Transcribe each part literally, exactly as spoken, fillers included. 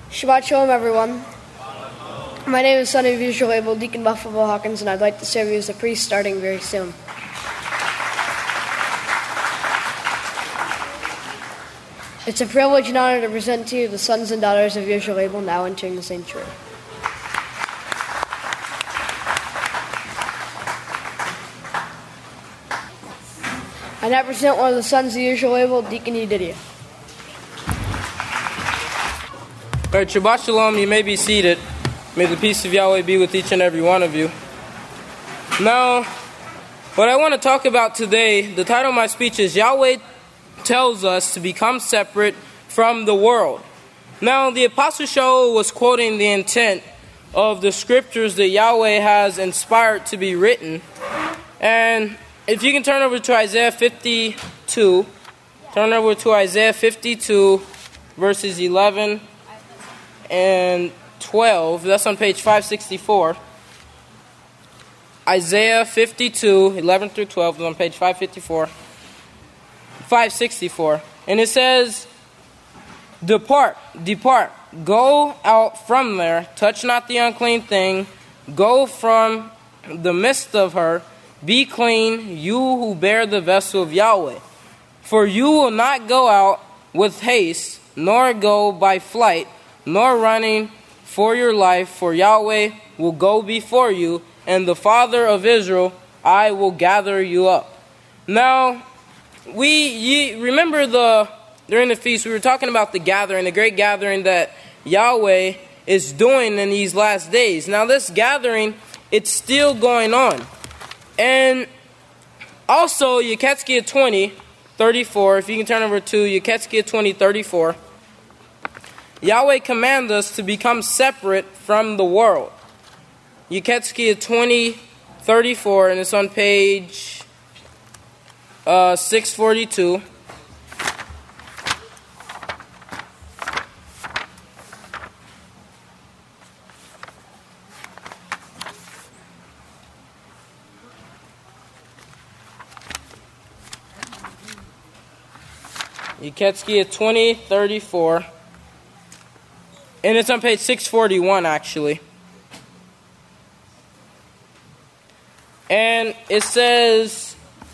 Shabbat Shalom, everyone. My name is Sonny Visual Label, Deacon Buffalo Hawkins, and I'd like to serve you as a priest starting very soon. It's a privilege and honor to present to you the sons and daughters of Visual Label now entering the sanctuary. I now present one of the sons of Visual Label, Deacon Yedidia. All right, Shabbat Shalom, you may be seated. May the peace of Yahweh be with each and every one of you. Now, what I want to talk about today, the title of my speech is Yahweh tells us to become separate from the world. Now, the Apostle Shaul was quoting the intent of the scriptures that Yahweh has inspired to be written. And if you can turn over to Isaiah fifty-two, turn over to Isaiah fifty-two, verses eleven and twelve. That's on page five sixty-four. Isaiah fifty-two, eleven through twelve is on page five fifty-four. five sixty-four. And it says, Depart, depart, go out from there, touch not the unclean thing, go from the midst of her, be clean, you who bear the vessel of Yahweh. For you will not go out with haste, nor go by flight, nor running for your life, for Yahweh will go before you, and the Father of Israel, I will gather you up. Now, we ye, remember the during the feast, we were talking about the gathering, the great gathering that Yahweh is doing in these last days. Now, this gathering, it's still going on. And also, Yeketskia twenty thirty-four, if you can turn over to Yeketskia twenty thirty-four, Yahweh commands us to become separate from the world. Yeketskia twenty thirty-four, and it's on page uh, six forty-two. Yeketskia twenty thirty-four. And it's on page six forty-one, actually. And it says,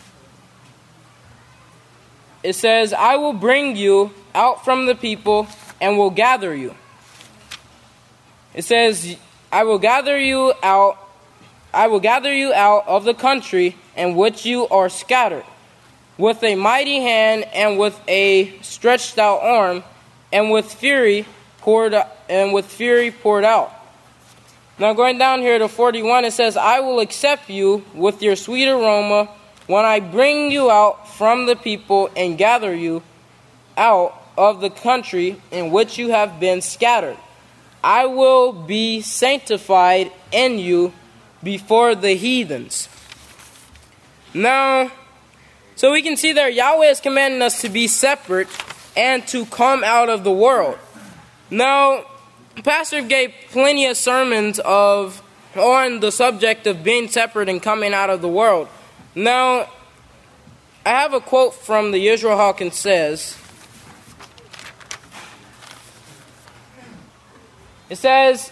it says, I will bring you out from the people and will gather you. It says, I will gather you out, I will gather you out of the country in which you are scattered, with a mighty hand and with a stretched out arm, and with fury poured and with fury poured out. Now going down here to forty-one, it says, I will accept you with your sweet aroma when I bring you out from the people and gather you out of the country in which you have been scattered. I will be sanctified in you before the heathens. Now, so we can see there Yahweh is commanding us to be separate and to come out of the world. Now, Pastor gave plenty of sermons of on the subject of being separate and coming out of the world. Now, I have a quote from the Israel Hawkins says, it says,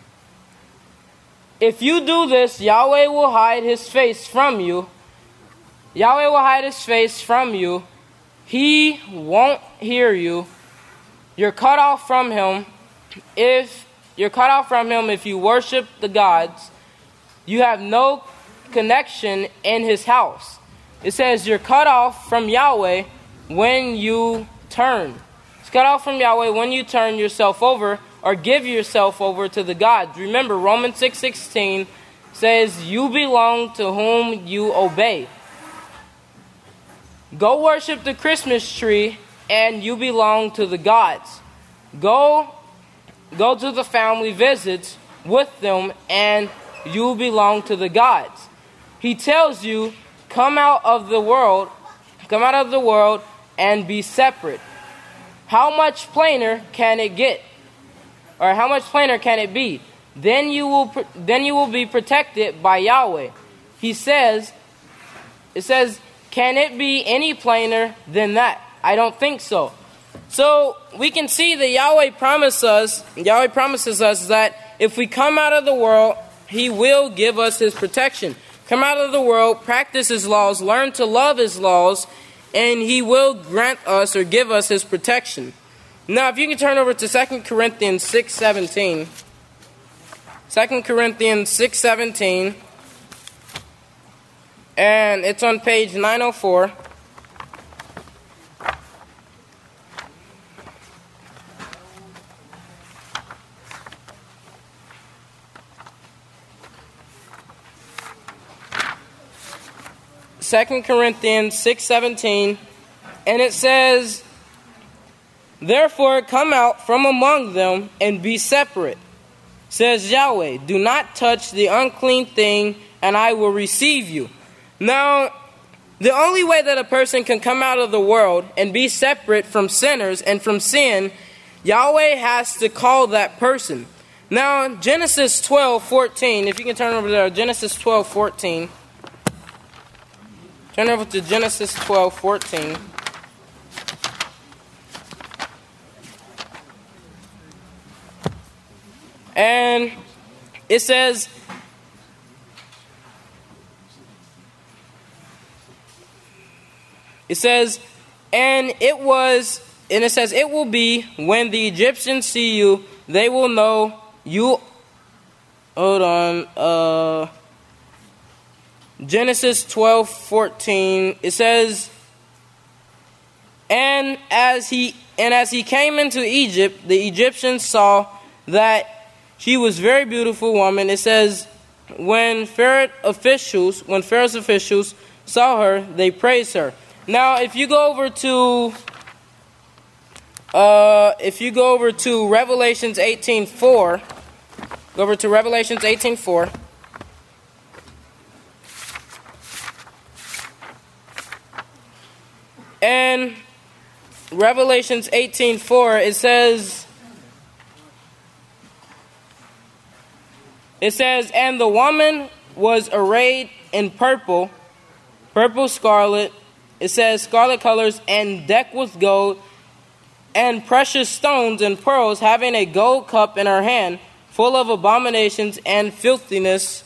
if you do this, Yahweh will hide his face from you. Yahweh will hide his face from you. He won't hear you. You're cut off from him. If you're cut off from him, if you worship the gods, you have no connection in his house. It says you're cut off from Yahweh when you turn. It's cut off from Yahweh when you turn yourself over or give yourself over to the gods. Remember, Romans six sixteen says you belong to whom you obey. Go worship the Christmas tree and you belong to the gods. Go, go to the family visits with them and you belong to the gods. He tells you, come out of the world, come out of the world and be separate. How much plainer can it get? Or how much plainer can it be? Then you will, then you will be protected by Yahweh. He says, it says, can it be any plainer than that? I don't think so. So we can see that Yahweh promises us, Yahweh promises us that if we come out of the world, He will give us His protection. Come out of the world, practice His laws, learn to love His laws, and He will grant us or give us His protection. Now, if you can turn over to Second Corinthians six seventeen. Second Corinthians six seventeen. And it's on page nine oh four. Second Corinthians six seventeen, and it says, "Therefore come out from among them and be separate, says Yahweh. Do not touch the unclean thing, and I will receive you." Now, the only way that a person can come out of the world and be separate from sinners and from sin, Yahweh has to call that person. Now, Genesis twelve fourteen, if you can turn over there, Genesis twelve fourteen. Turn over to Genesis twelve fourteen. And it says, it says, and it was, and it says, it will be when the Egyptians see you, they will know you. Hold on. Uh, Genesis twelve fourteen. It says, and as he and as he came into Egypt, the Egyptians saw that she was a very beautiful woman. It says, when Pharaoh officials, when Pharaoh's officials saw her, they praised her. Now, if you go over to, uh, if you go over to Revelations eighteen four, go over to Revelations eighteen four. And Revelations eighteen four, it says, it says, and the woman was arrayed in purple, purple scarlet, it says scarlet colors, and decked with gold, and precious stones and pearls, having a gold cup in her hand, full of abominations and filthiness,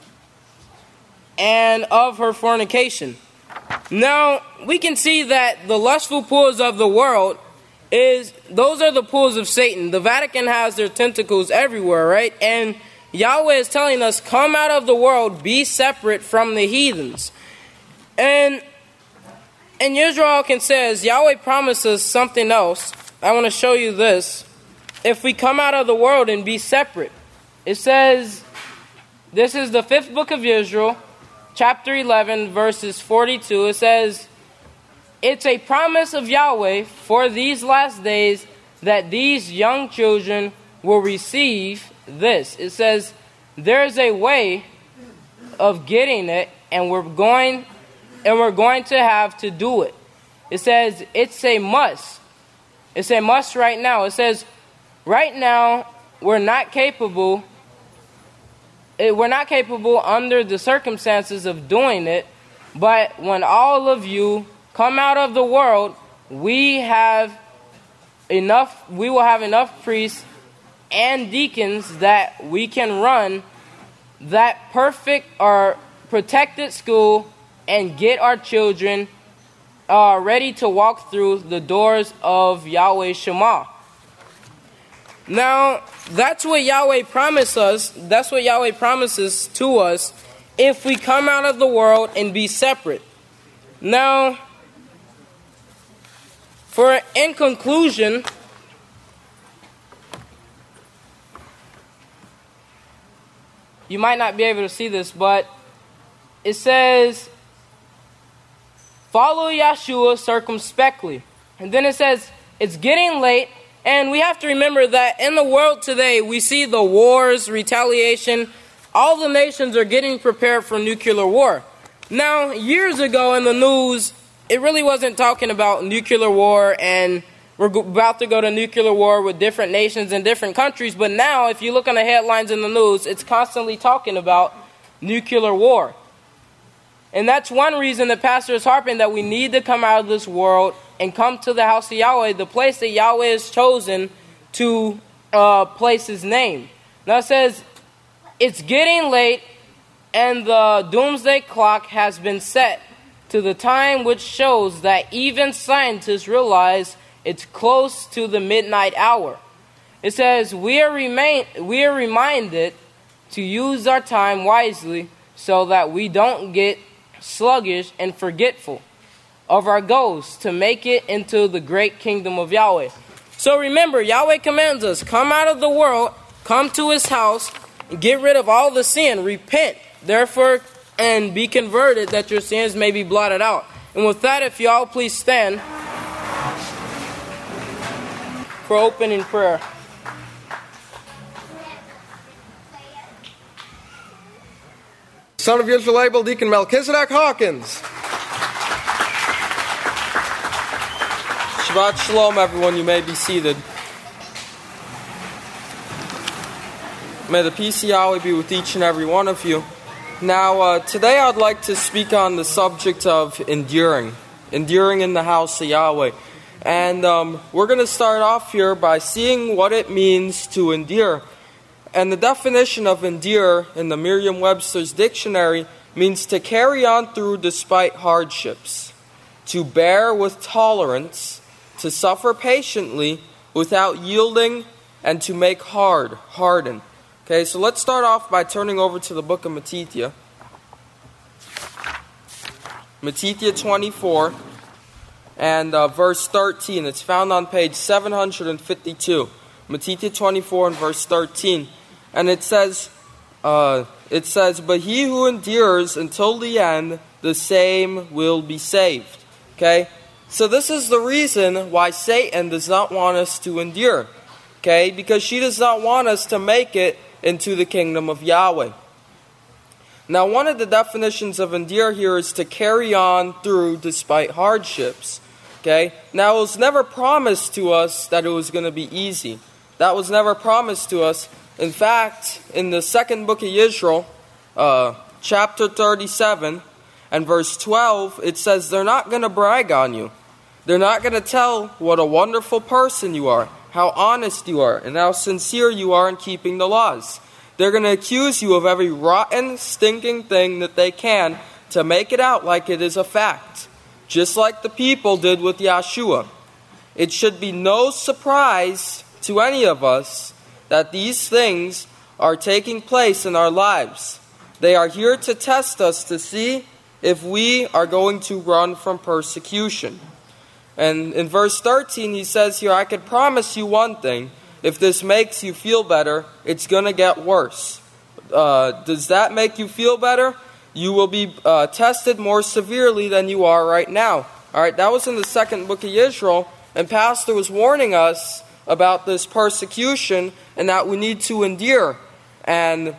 and of her fornication. Now, we can see that the lustful pools of the world is, those are the pools of Satan. The Vatican has their tentacles everywhere, right? And Yahweh is telling us, come out of the world, be separate from the heathens. And in Yisrael says, Yahweh promises something else. I want to show you this. If we come out of the world and be separate, it says, this is the fifth book of Israel, chapter eleven, verses forty-two. It says, it's a promise of Yahweh for these last days that these young children will receive this. It says, there's a way of getting it, and we're going and we're going to have to do it. It says it's a must. It's a must right now. It says right now we're not capable we're not capable under the circumstances of doing it, but when all of you come out of the world, we have enough we will have enough priests and deacons that we can run that perfect or protected school and get our children uh, ready to walk through the doors of Yahweh Shema. Now, that's what Yahweh promised us. That's what Yahweh promises to us if we come out of the world and be separate. Now, for in conclusion, you might not be able to see this, but it says, follow Yahshua circumspectly. And then it says, it's getting late, and we have to remember that in the world today, we see the wars, retaliation. All the nations are getting prepared for nuclear war. Now, years ago in the news, it really wasn't talking about nuclear war, and we're about to go to nuclear war with different nations and different countries. But now, if you look on the headlines in the news, it's constantly talking about nuclear war. And that's one reason the pastor is harping that we need to come out of this world and come to the house of Yahweh, the place that Yahweh has chosen to uh, place his name. Now it says, it's getting late, and the doomsday clock has been set to the time which shows that even scientists realize it's close to the midnight hour. It says, we are, remain, we are reminded to use our time wisely so that we don't get sluggish and forgetful of our goals to make it into the great kingdom of Yahweh. So remember, Yahweh commands us, come out of the world, come to his house, and get rid of all the sin, repent, therefore, and be converted that your sins may be blotted out. And with that, if you all please stand for opening prayer. Son of Yisrael Abel, Deacon Melchizedek Hawkins. Shabbat Shalom, everyone. You may be seated. May the peace of Yahweh be with each and every one of you. Now, uh, today I'd like to speak on the subject of enduring. Enduring in the house of Yahweh. And um, we're going to start off here by seeing what it means to endure. And the definition of endure in the Merriam-Webster's dictionary means to carry on through despite hardships, to bear with tolerance, to suffer patiently without yielding, and to make hard, harden. Okay, so let's start off by turning over to the book of Matithia. Matithia twenty-four and uh, verse thirteen. It's found on page seven hundred fifty-two. Matithia twenty-four and verse thirteen. And it says, uh, it says, but he who endures until the end, the same will be saved. Okay? So this is the reason why Satan does not want us to endure. Okay? Because she does not want us to make it into the kingdom of Yahweh. Now, one of the definitions of endure here is to carry on through despite hardships. Okay? Now, it was never promised to us that it was going to be easy. That was never promised to us. In fact, in the second book of Yisrael, uh, chapter thirty-seven and verse twelve, it says they're not going to brag on you. They're not going to tell what a wonderful person you are, how honest you are, and how sincere you are in keeping the laws. They're going to accuse you of every rotten, stinking thing that they can to make it out like it is a fact, just like the people did with Yeshua. It should be no surprise to any of us that these things are taking place in our lives. They are here to test us to see if we are going to run from persecution. And in verse thirteen, he says here, I could promise you one thing. If this makes you feel better, it's going to get worse. Uh, does that make you feel better? You will be uh, tested more severely than you are right now. All right, that was in the second book of Yisrael. And Pastor was warning us about this persecution and that we need to endure. And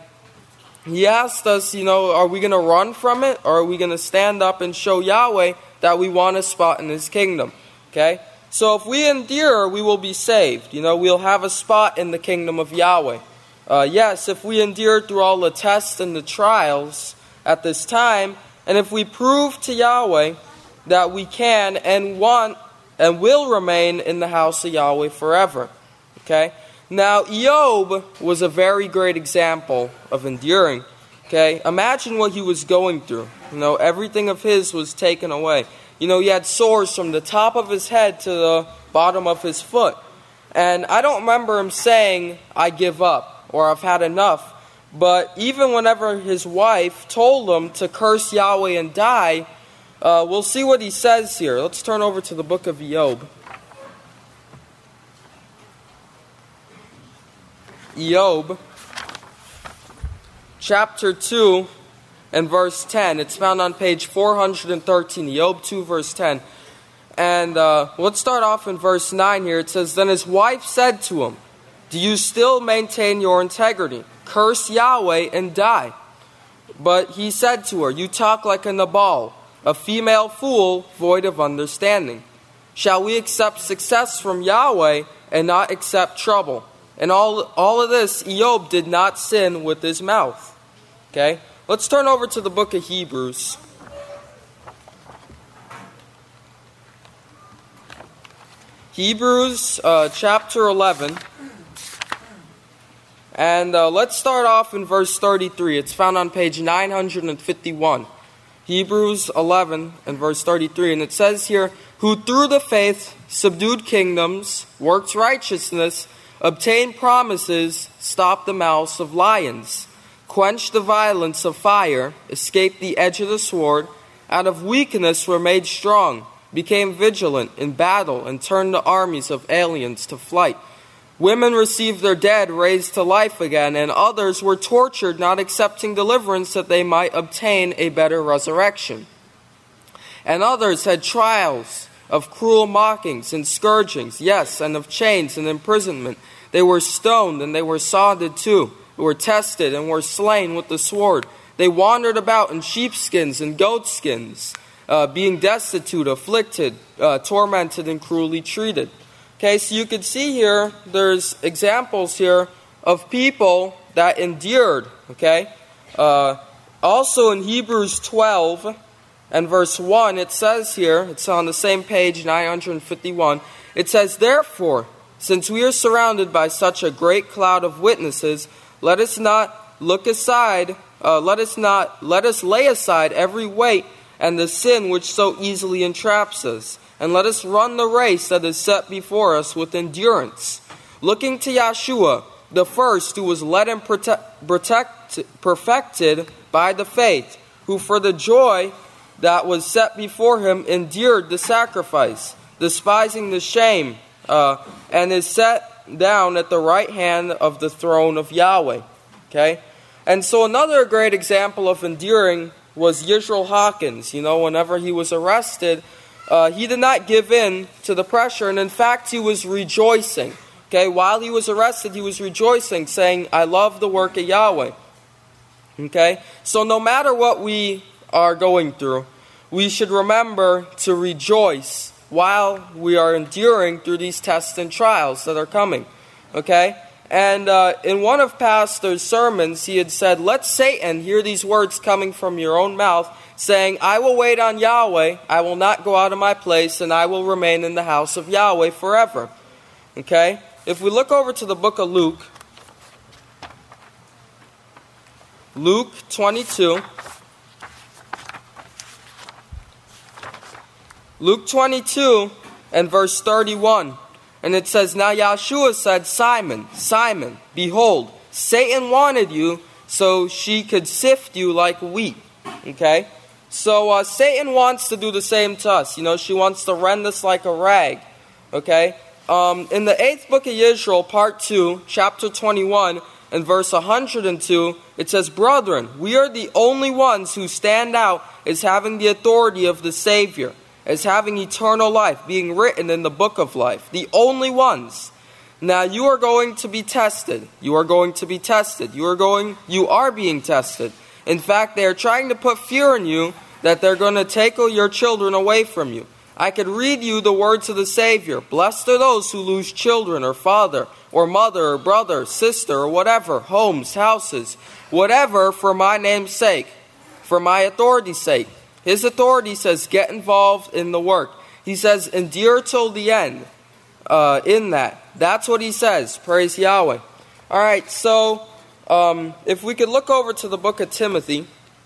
he asked us, you know, are we going to run from it, or are we going to stand up and show Yahweh that we want a spot in his kingdom? Okay? So if we endure, we will be saved. You know, we'll have a spot in the kingdom of Yahweh. Uh, yes, if we endure through all the tests and the trials at this time, and if we prove to Yahweh that we can and want and will remain in the house of Yahweh forever. Okay? Now, Job was a very great example of enduring. Okay? Imagine what he was going through. You know, everything of his was taken away. You know, he had sores from the top of his head to the bottom of his foot. And I don't remember him saying, I give up, or I've had enough. But even whenever his wife told him to curse Yahweh and die, Uh, we'll see what he says here. Let's turn over to the book of Job. Job, chapter two and verse ten. It's found on page four hundred thirteen. Job two, verse ten. And uh, let's start off in verse nine here. It says, then his wife said to him, do you still maintain your integrity? Curse Yahweh and die. But he said to her, you talk like a Nabal, a female fool void of understanding. Shall we accept success from Yahweh and not accept trouble? And all, all of this, Job did not sin with his mouth. Okay? Let's turn over to the book of Hebrews. Hebrews uh, chapter eleven. And uh, let's start off in verse thirty-three. It's found on page nine hundred fifty-one. Hebrews eleven and verse thirty-three. And it says here, who through the faith subdued kingdoms, worked righteousness, obtained promises, stopped the mouths of lions, quenched the violence of fire, escaped the edge of the sword, out of weakness were made strong, became vigilant in battle, and turned the armies of aliens to flight. Women received their dead raised to life again, and others were tortured, not accepting deliverance that they might obtain a better resurrection. And others had trials of cruel mockings and scourgings, yes, and of chains and imprisonment. They were stoned and they were sawed too, were tested and were slain with the sword. They wandered about in sheepskins and goatskins, uh, being destitute, afflicted, uh, tormented, and cruelly treated. Okay, so you can see here, there's examples here of people that endured, okay? Uh, also in Hebrews twelve and verse one, it says here, it's on the same page, nine hundred fifty-one, it says, therefore, since we are surrounded by such a great cloud of witnesses, let us not look aside, uh, let us not, let us lay aside every weight and the sin which so easily entraps us. And let us run the race that is set before us with endurance, looking to Yeshua, the first who was led and protect, protect, perfected by the faith, who for the joy that was set before him endured the sacrifice, despising the shame, uh, and is set down at the right hand of the throne of Yahweh. Okay? And so another great example of enduring was Yisrael Hawkins. You know, whenever he was arrested, Uh, he did not give in to the pressure, and in fact, he was rejoicing. Okay, while he was arrested, he was rejoicing, saying, I love the work of Yahweh. Okay, so no matter what we are going through, we should remember to rejoice while we are enduring through these tests and trials that are coming. Okay, and uh, in one of Pastor's sermons, he had said, let Satan hear these words coming from your own mouth, saying, I will wait on Yahweh, I will not go out of my place, and I will remain in the house of Yahweh forever. Okay? If we look over to the book of Luke, Luke twenty-two, Luke twenty-two and verse thirty-one, and it says, now Yeshua said, Simon, Simon, behold, Satan wanted you so she could sift you like wheat. Okay? So uh, Satan wants to do the same to us. You know, she wants to rend us like a rag. Okay? Um, in the eighth book of Israel, part two, chapter twenty-one, and verse one hundred two, it says, brethren, we are the only ones who stand out as having the authority of the Savior, as having eternal life, being written in the book of life. The only ones. Now you are going to be tested. You are going to be tested. You are going, you are being tested. In fact, they are trying to put fear in you that they're going to take your children away from you. I could read you the words of the Savior. Blessed are those who lose children or father or mother or brother, sister or whatever, homes, houses, whatever for my name's sake, for my authority's sake. His authority says get involved in the work. He says endure till the end uh, in that. That's what he says. Praise Yahweh. All right, so Um, if we could look over to the book of Timothy,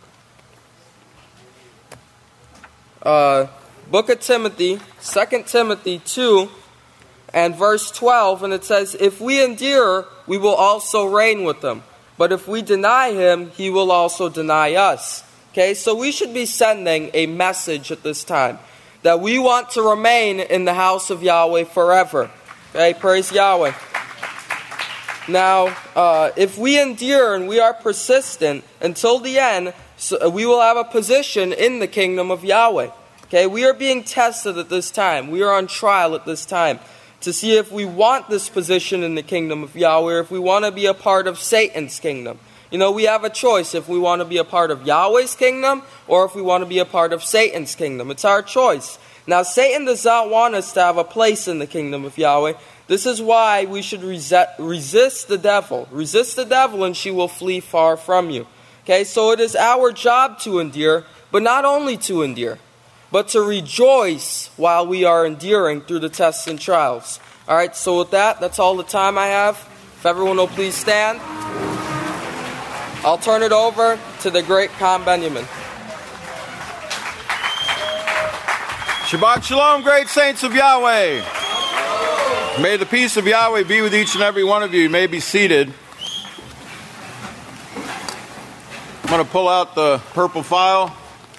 uh, book of Timothy, Second Timothy two, and verse twelve, and it says, if we endure, we will also reign with him. But if we deny him, he will also deny us. Okay, so we should be sending a message at this time that we want to remain in the house of Yahweh forever. Okay, praise Yahweh. Now, uh, if we endure and we are persistent until the end, so we will have a position in the kingdom of Yahweh. Okay, we are being tested at this time. We are on trial at this time to see if we want this position in the kingdom of Yahweh or if we want to be a part of Satan's kingdom. You know, we have a choice if we want to be a part of Yahweh's kingdom or if we want to be a part of Satan's kingdom. It's our choice. Now, Satan does not want us to have a place in the kingdom of Yahweh. This is why we should resist the devil. Resist the devil and she will flee far from you. Okay, so it is our job to endure, but not only to endure. but to rejoice while we are enduring through the tests and trials. All right, so with that, that's all the time I have. If everyone will please stand. I'll turn it over to the great Con Benjamin. Shabbat Shalom, great saints of Yahweh. May the peace of Yahweh be with each and every one of you. You may be seated. I'm going to pull out the purple file.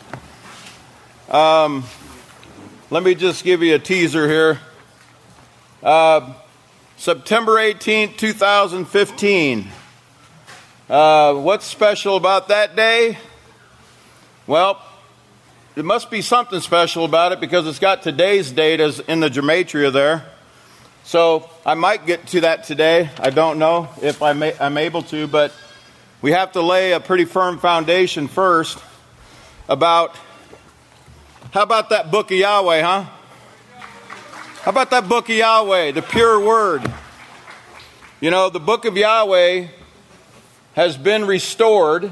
Um, let me just give you a teaser here. Uh, September eighteenth, two thousand fifteen. Uh, what's special about that day? Well, it must be something special about it because it's got today's date as in the gematria there. So I might get to that today. I don't know if I may, I'm able to, but we have to lay a pretty firm foundation first about, how about that book of Yahweh, huh? How about that book of Yahweh, the pure word? You know, the book of Yahweh has been restored.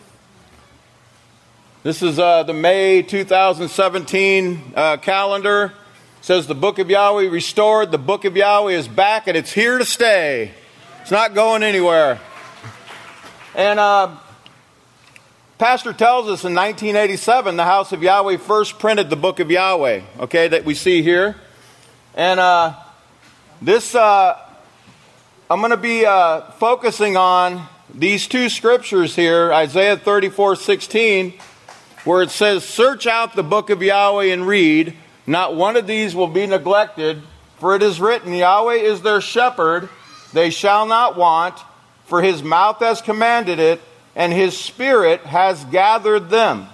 This is uh, the May two thousand seventeen uh, calendar. It says the book of Yahweh restored. The book of Yahweh is back and it's here to stay. It's not going anywhere. And uh, Pastor tells us in nineteen eighty-seven, the house of Yahweh first printed the book of Yahweh, okay, that we see here. And uh, this, uh, I'm going to be uh, focusing on these two scriptures here, Isaiah thirty-four sixteen, where it says, search out the book of Yahweh and read. Not one of these will be neglected, for it is written, Yahweh is their shepherd, they shall not want, for his mouth has commanded it, and his spirit has gathered them.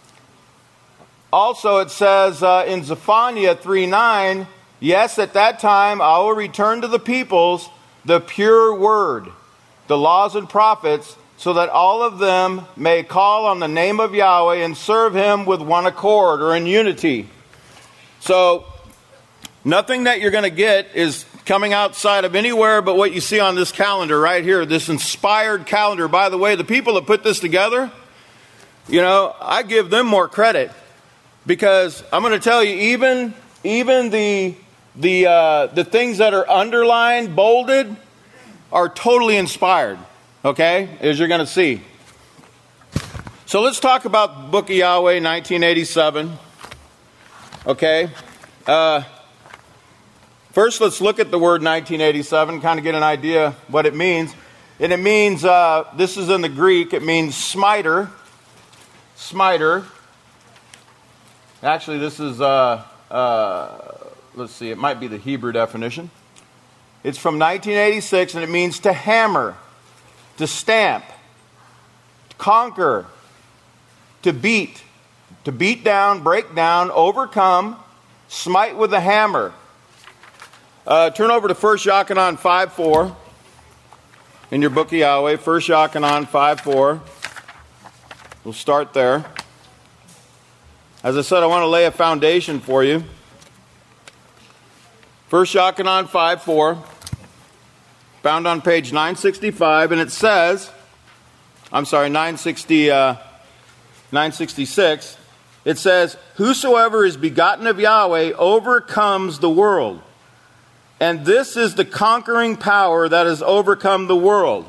Also it says uh, in Zephaniah three nine, yes, at that time I will return to the peoples the pure word, the laws and prophets, so that all of them may call on the name of Yahweh and serve him with one accord or in unity. So, nothing that you're going to get is coming outside of anywhere but what you see on this calendar right here, this inspired calendar. By the way, the people that put this together, you know, I give them more credit because I'm going to tell you, even even the the uh, the things that are underlined, bolded, are totally inspired. Okay, as you're going to see. So let's talk about the book of Yahweh, nineteen eighty-seven. Okay. Uh, first, let's look at the word nineteen eighty-seven, kind of get an idea what it means. And it means, uh, this is in the Greek, it means smiter. Smiter. Actually, this is, uh, uh, let's see, it might be the Hebrew definition. It's from nineteen eighty-six, and it means to hammer, to stamp, to conquer, to beat, to beat down, break down, overcome, smite with a hammer. Uh, turn over to First Yochanan five four in your book of Yahweh. First Yochanan five four. We'll start there. As I said, I want to lay a foundation for you. First Yochanan five four. Found on page nine sixty-five, and it says, I'm sorry, nine sixty, uh, nine sixty-six, it says, whosoever is begotten of Yahweh overcomes the world. And this is the conquering power that has overcome the world.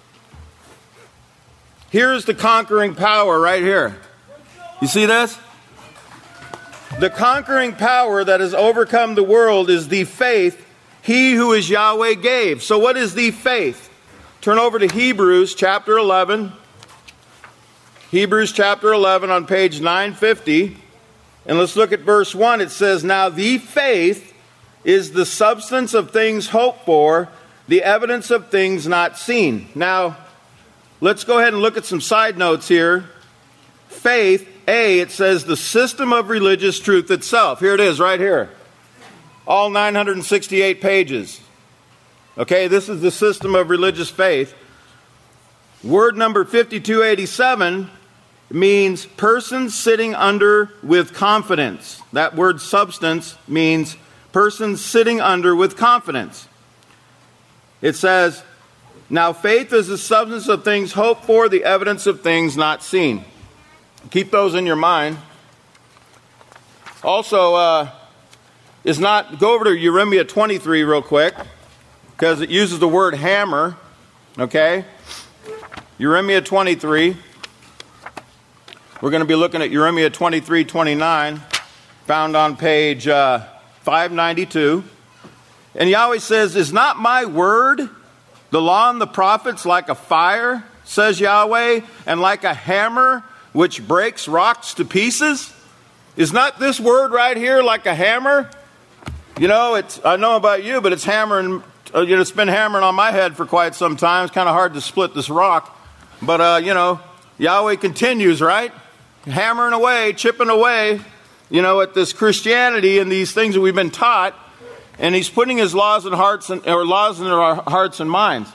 Here's the conquering power right here. You see this? The conquering power that has overcome the world is the faith he who is Yahweh gave. So what is the faith? Turn over to Hebrews chapter eleven. Hebrews chapter eleven on page nine fifty. And let's look at verse one. It says, now the faith is the substance of things hoped for, the evidence of things not seen. Now, let's go ahead and look at some side notes here. Faith, A, it says the system of religious truth itself. Here it is right here. All nine hundred sixty-eight pages. Okay, this is the system of religious faith. Word number fifty-two eighty-seven means person sitting under with confidence. That word substance means person sitting under with confidence. It says, now faith is the substance of things hoped for, the evidence of things not seen. Keep those in your mind. Also, uh, is not, go over to Jeremiah twenty-three real quick, because it uses the word hammer, okay? Jeremiah twenty-three. We're going to be looking at Jeremiah twenty-three twenty-nine, found on page uh, five ninety-two. And Yahweh says, is not my word, the law and the prophets, like a fire, says Yahweh, and like a hammer which breaks rocks to pieces? Is not this word right here like a hammer? You know, it's, I know about you, but it's hammering, uh, you know, it's been hammering on my head for quite some time. It's kind of hard to split this rock. But, uh, you know, Yahweh continues, right? Hammering away, chipping away, you know, at this Christianity and these things that we've been taught. And he's putting his laws in hearts and, or laws in our hearts and minds.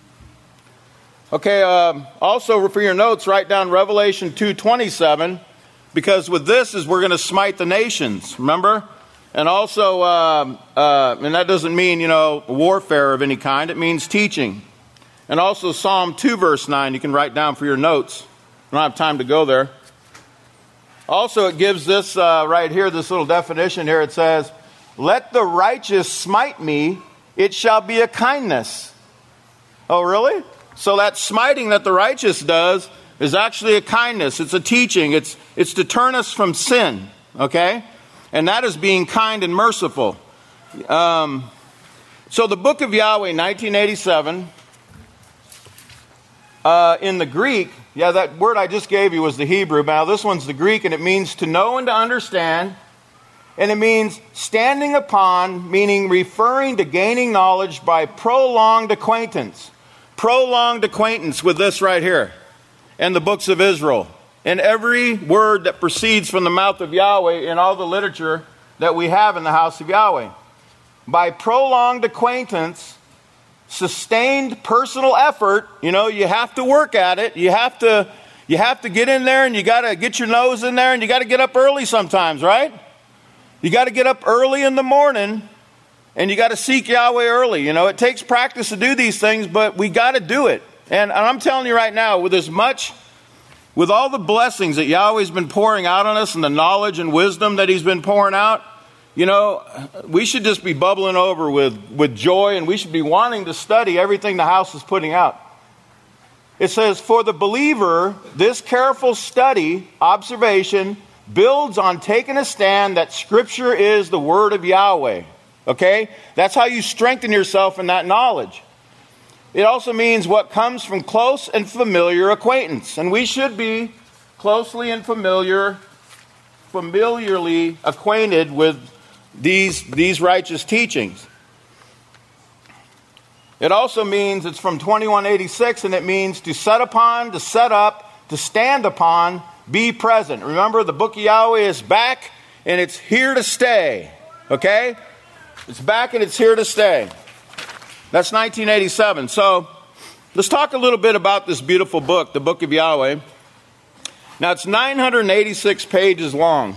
Okay, um, also for your notes, write down Revelation two twenty-seven, because with this is we're going to smite the nations, remember? And also, uh, uh, and that doesn't mean, you know, warfare of any kind. It means teaching. And also Psalm two verse nine, you can write down for your notes. I don't have time to go there. Also, it gives this uh, right here, this little definition here. It says, let the righteous smite me, it shall be a kindness. Oh, really? So that smiting that the righteous does is actually a kindness. It's a teaching. It's, it's to turn us from sin, okay? And that is being kind and merciful. Um, so the book of Yahweh, nineteen eighty-seven, uh, in the Greek, yeah, that word I just gave you was the Hebrew. Now this one's the Greek, and it means to know and to understand. And it means standing upon, meaning referring to gaining knowledge by prolonged acquaintance. Prolonged acquaintance with this right here. And the books of Israel. And every word that proceeds from the mouth of Yahweh in all the literature that we have in the house of Yahweh. By prolonged acquaintance, sustained personal effort, you know, you have to work at it. You have to, you have to get in there and you got to get your nose in there and you got to get up early sometimes, right? You got to get up early in the morning and you got to seek Yahweh early. You know, it takes practice to do these things, but we got to do it. And, and I'm telling you right now, with as much, with all the blessings that Yahweh's been pouring out on us and the knowledge and wisdom that he's been pouring out, you know, we should just be bubbling over with, with joy, and we should be wanting to study everything the house is putting out. It says, for the believer, this careful study, observation, builds on taking a stand that Scripture is the Word of Yahweh. Okay? That's how you strengthen yourself in that knowledge. It also means what comes from close and familiar acquaintance. And we should be closely and familiar, familiarly acquainted with these, these righteous teachings. It also means, it's from twenty-one eighty-six, and it means to set upon, to set up, to stand upon, be present. Remember, the book of Yahweh is back and it's here to stay. Okay? It's back and it's here to stay. That's nineteen eighty-seven. So, let's talk a little bit about this beautiful book, the book of Yahweh. Now, it's nine hundred eighty-six pages long.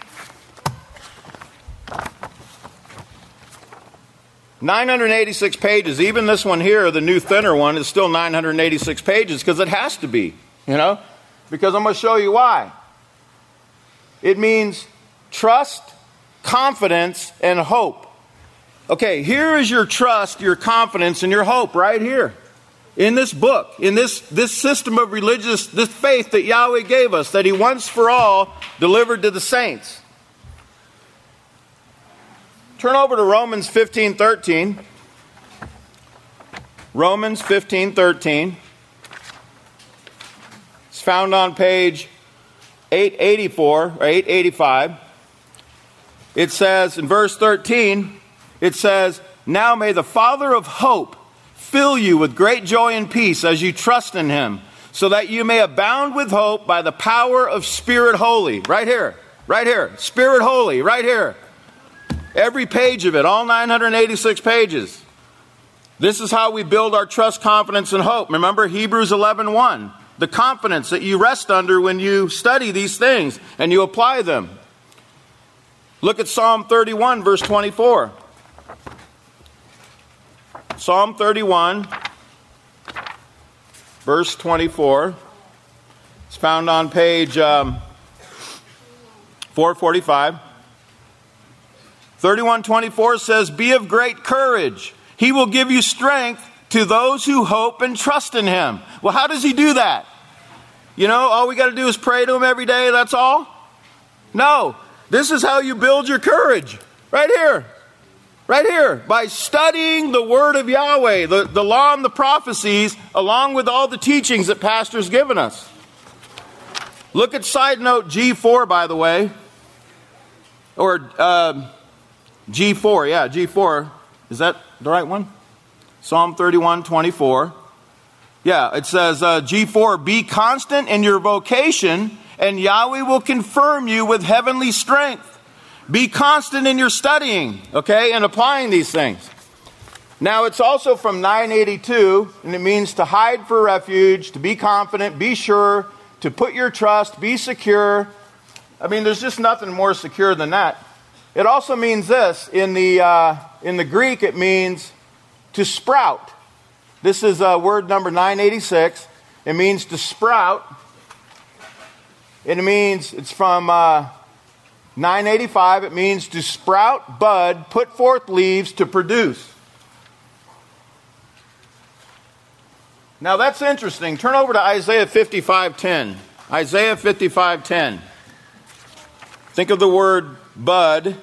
nine hundred eighty-six pages. Even this one here, the new thinner one, is still nine hundred eighty-six pages because it has to be, you know? Because I'm going to show you why. It means trust, confidence, and hope. Okay, here is your trust, your confidence, and your hope right here. In this book, in this, this system of religious, this faith that Yahweh gave us, that he once for all delivered to the saints. Turn over to Romans fifteen thirteen. Romans fifteen thirteen. It's found on page eight eighty-four or eight eighty-five. It says in verse thirteen, it says, now may the Father of hope fill you with great joy and peace as you trust in him, so that you may abound with hope by the power of Spirit Holy. Right here, right here, Spirit Holy, right here. Every page of it, all nine hundred eighty-six pages. This is how we build our trust, confidence, and hope. Remember Hebrews eleven one. The confidence that you rest under when you study these things and you apply them. Look at Psalm thirty-one, verse twenty-four. Psalm thirty-one, verse twenty-four. It's found on page um, four forty-five. thirty-one twenty-four says, be of great courage. He will give you strength to those who hope and trust in him. Well, how does he do that? You know, all we got to do is pray to him every day, that's all? No. This is how you build your courage. Right here. Right here. By studying the word of Yahweh, the, the law and the prophecies, along with all the teachings that Pastor's given us. Look at side note G four, by the way. Or uh, G four, yeah, G four. Is that the right one? Psalm thirty-one twenty-four. Yeah, it says uh, G four, be constant in your vocation, and Yahweh will confirm you with heavenly strength. Be constant in your studying, okay, and applying these things. Now, it's also from nine eighty-two, and it means to hide for refuge, to be confident, be sure, to put your trust, be secure. I mean, there's just nothing more secure than that. It also means this. In the, uh, in the Greek, it means to sprout. This is uh, word number nine eighty-six. It means to sprout. It means, it's from... Uh, nine eighty-five, it means to sprout, bud, put forth leaves, to produce. Now that's interesting. Turn over to Isaiah fifty-five ten. Isaiah fifty-five ten. Think of the word bud.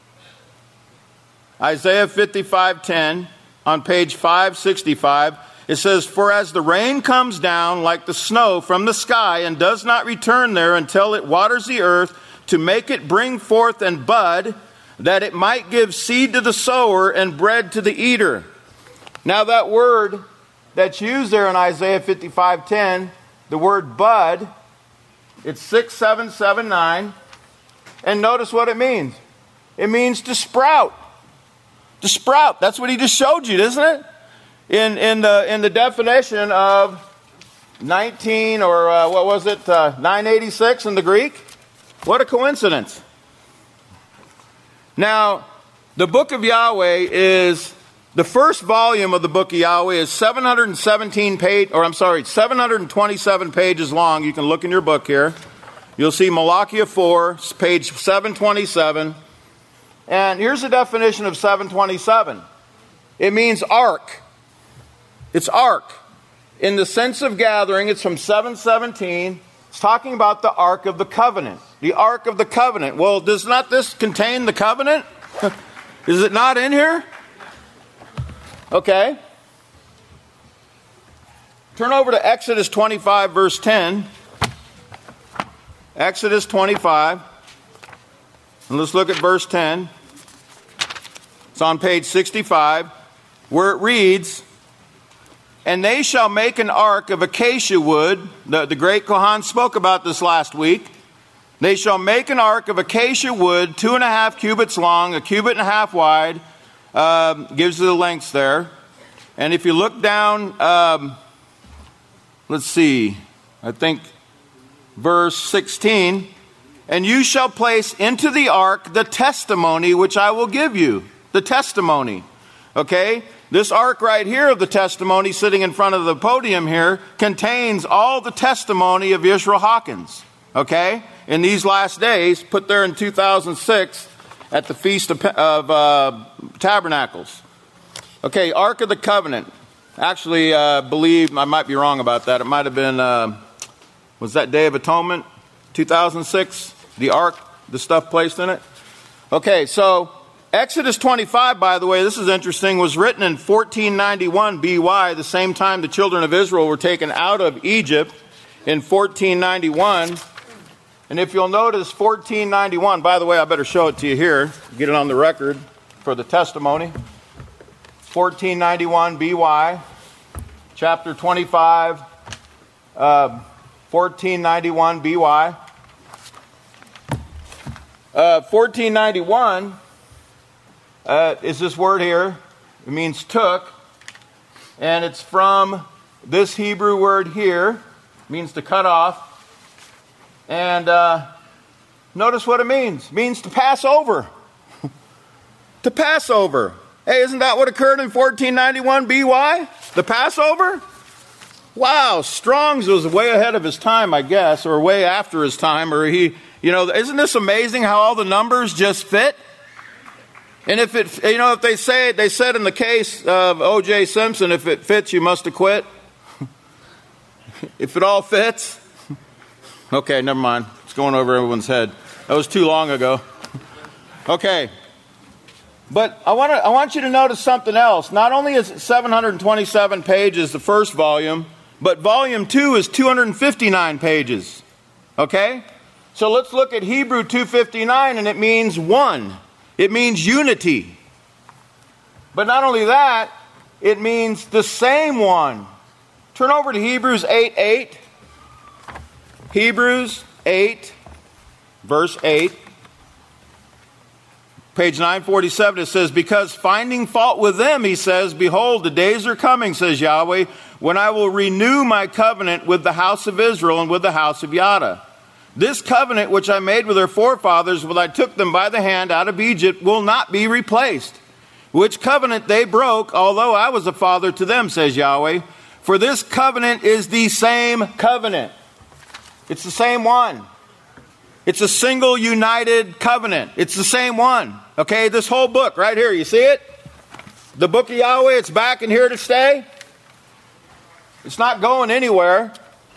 Isaiah fifty-five ten on page five sixty-five. It says, for as the rain comes down like the snow from the sky and does not return there until it waters the earth, to make it bring forth and bud, that it might give seed to the sower and bread to the eater. Now that word that's used there in Isaiah fifty-five ten, the word bud, it's six seven seven nine. And notice what it means. It means to sprout. To sprout. That's what he just showed you, isn't it? In, in, the, in the definition of nineteen, or uh, what was it, uh, nine eighty-six in the Greek. What a coincidence. Now, the book of Yahweh is, the first volume of the book of Yahweh is seven hundred seventeen page, or I'm sorry, seven hundred twenty-seven pages long. You can look in your book here. You'll see Malachi four, page seven twenty-seven. And here's the definition of seven twenty-seven. It means ark. It's ark. In the sense of gathering, it's from seven seventeen. It's talking about the Ark of the Covenant. The Ark of the Covenant. Well, does not this contain the covenant? Is it not in here? Okay. Turn over to Exodus twenty-five, verse ten. Exodus twenty-five. And let's look at verse ten. It's on page sixty-five, where it reads, and they shall make an ark of acacia wood. The, the great Kohan spoke about this last week. They shall make an ark of acacia wood, two and a half cubits long, a cubit and a half wide. Uh, gives you the lengths there. And if you look down, um, let's see, I think verse sixteen. And you shall place into the ark the testimony which I will give you. The testimony. Okay? This ark right here of the testimony sitting in front of the podium here contains all the testimony of Yisroel Hawkins. Okay? In these last days, put there in two thousand six at the Feast of, of uh, Tabernacles. Okay, Ark of the Covenant. Actually, I uh, believe, I might be wrong about that. It might have been, uh, was that Day of Atonement, two thousand six? The Ark, the stuff placed in it? Okay, so Exodus twenty-five, by the way, this is interesting, was written in fourteen ninety-one B Y, the same time the children of Israel were taken out of Egypt in fourteen ninety-one. And if you'll notice, fourteen ninety-one, by the way, I better show it to you here, get it on the record for the testimony. fourteen ninety-one B Y, chapter twenty-five, uh, fourteen ninety-one B Y. Uh, fourteen ninety-one uh, is this word here. It means took. And it's from this Hebrew word here. It means to cut off. And uh, notice what it means. It means to pass over. To pass over. Hey, isn't that what occurred in fourteen ninety-one B Y? The Passover? Wow, Strong's was way ahead of his time, I guess, or way after his time, or he, you know, isn't this amazing how all the numbers just fit? And if it, you know, if they say, they said in the case of O J Simpson, if it fits, you must acquit. If it all fits. Okay, never mind. It's going over everyone's head. That was too long ago. Okay. But I want to, I want you to notice something else. Not only is it seven hundred twenty-seven pages, the first volume, but volume two is two hundred fifty-nine pages. Okay? So let's look at Hebrew two fifty-nine, and it means one. It means unity. But not only that, it means the same one. Turn over to Hebrews eight eight. Hebrews eight, verse eight. Page nine forty-seven, it says, because finding fault with them, he says, behold, the days are coming, says Yahweh, when I will renew my covenant with the house of Israel and with the house of Yada. This covenant which I made with their forefathers when I took them by the hand out of Egypt will not be replaced. Which covenant they broke, although I was a father to them, says Yahweh. For this covenant is the same covenant. It's the same one. It's a single united covenant. It's the same one. Okay, this whole book right here, you see it? The book of Yahweh, it's back and here to stay. It's not going anywhere.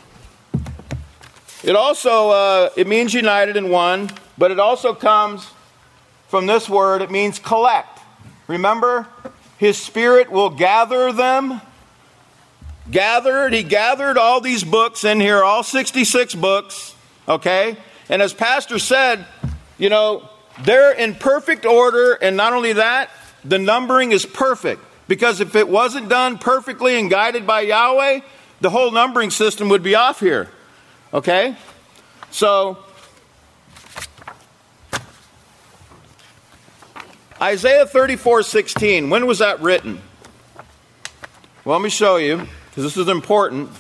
It also, uh, it means united in one, but it also comes from this word, it means collect. Remember, his spirit will gather them. Gathered, he gathered all these books in here, all sixty-six books, okay? And as Pastor said, you know, they're in perfect order, and not only that, the numbering is perfect. Because if it wasn't done perfectly and guided by Yahweh, the whole numbering system would be off here. Okay? So, Isaiah thirty-four sixteen, when was that written? Well, let me show you, because this is important.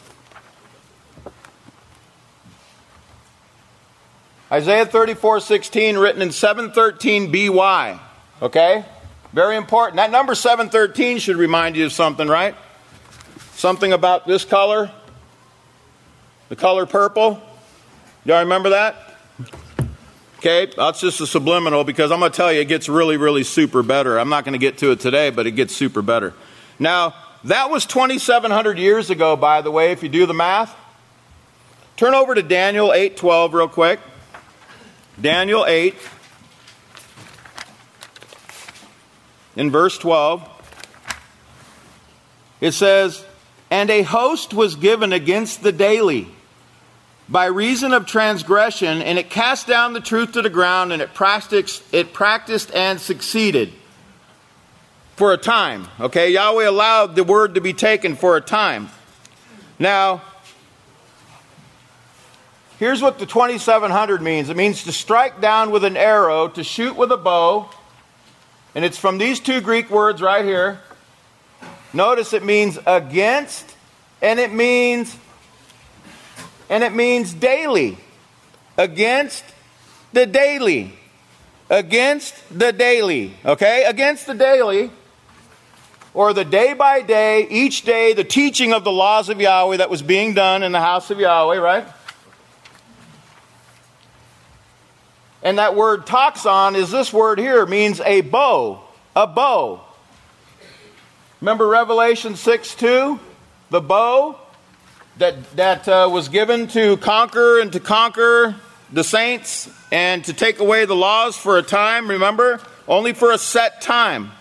Isaiah thirty-four sixteen, written in seven thirteen B Y. Okay? Very important. That number seven thirteen should remind you of something, right? Something about this color. The color purple. Y'all remember that? Okay, that's just a subliminal, because I'm going to tell you it gets really, really super better. I'm not going to get to it today, but it gets super better. Now, that was twenty-seven hundred years ago, by the way, if you do the math. Turn over to Daniel eight twelve real quick. Daniel eight, in verse twelve, it says, and a host was given against the daily by reason of transgression, and it cast down the truth to the ground, and it practiced, it practiced and succeeded for a time. Okay, Yahweh allowed the word to be taken for a time. Now, here's what the twenty-seven hundred means. It means to strike down with an arrow, to shoot with a bow. And it's from these two Greek words right here. Notice it means against, and it means, and it means daily. Against the daily. Against the daily. Okay? Against the daily. Or the day by day, each day, the teaching of the laws of Yahweh that was being done in the house of Yahweh, right? And that word toxon is this word here, means a bow. A bow. Remember Revelation six two? The bow that, that uh, was given to conquer and to conquer the saints and to take away the laws for a time, remember? Only for a set time.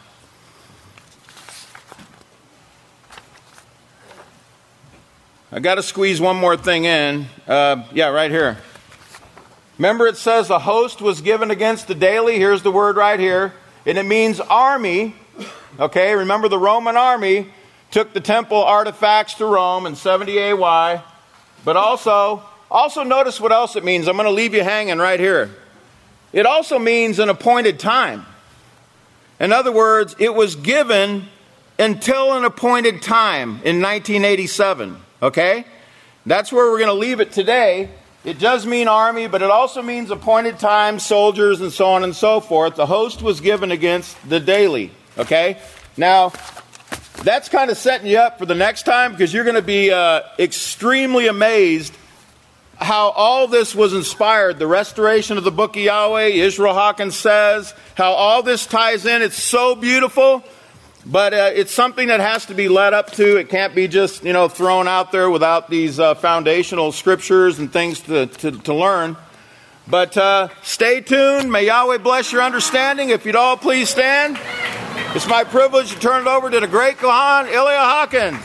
I got to squeeze one more thing in. Uh, yeah, right here. Remember it says a host was given against the daily. Here's the word right here. And it means army. Okay, remember the Roman army took the temple artifacts to Rome in seventy A Y. But also, also notice what else it means. I'm going to leave you hanging right here. It also means an appointed time. In other words, it was given until an appointed time in nineteen eighty-seven. Okay? That's where we're going to leave it today. It does mean army, but it also means appointed time, soldiers, and so on and so forth. The host was given against the daily. Okay? Now, that's kind of setting you up for the next time, because you're going to be uh, extremely amazed how all this was inspired, the restoration of the Book of Yahweh, Israel Hawkins says, how all this ties in. It's so beautiful, but uh, it's something that has to be led up to. It can't be just, you know, thrown out there without these uh, foundational scriptures and things to, to, to learn. But uh, stay tuned. May Yahweh bless your understanding. If you'd all please stand. It's my privilege to turn it over to the great Kohan, Ilya Hawkins.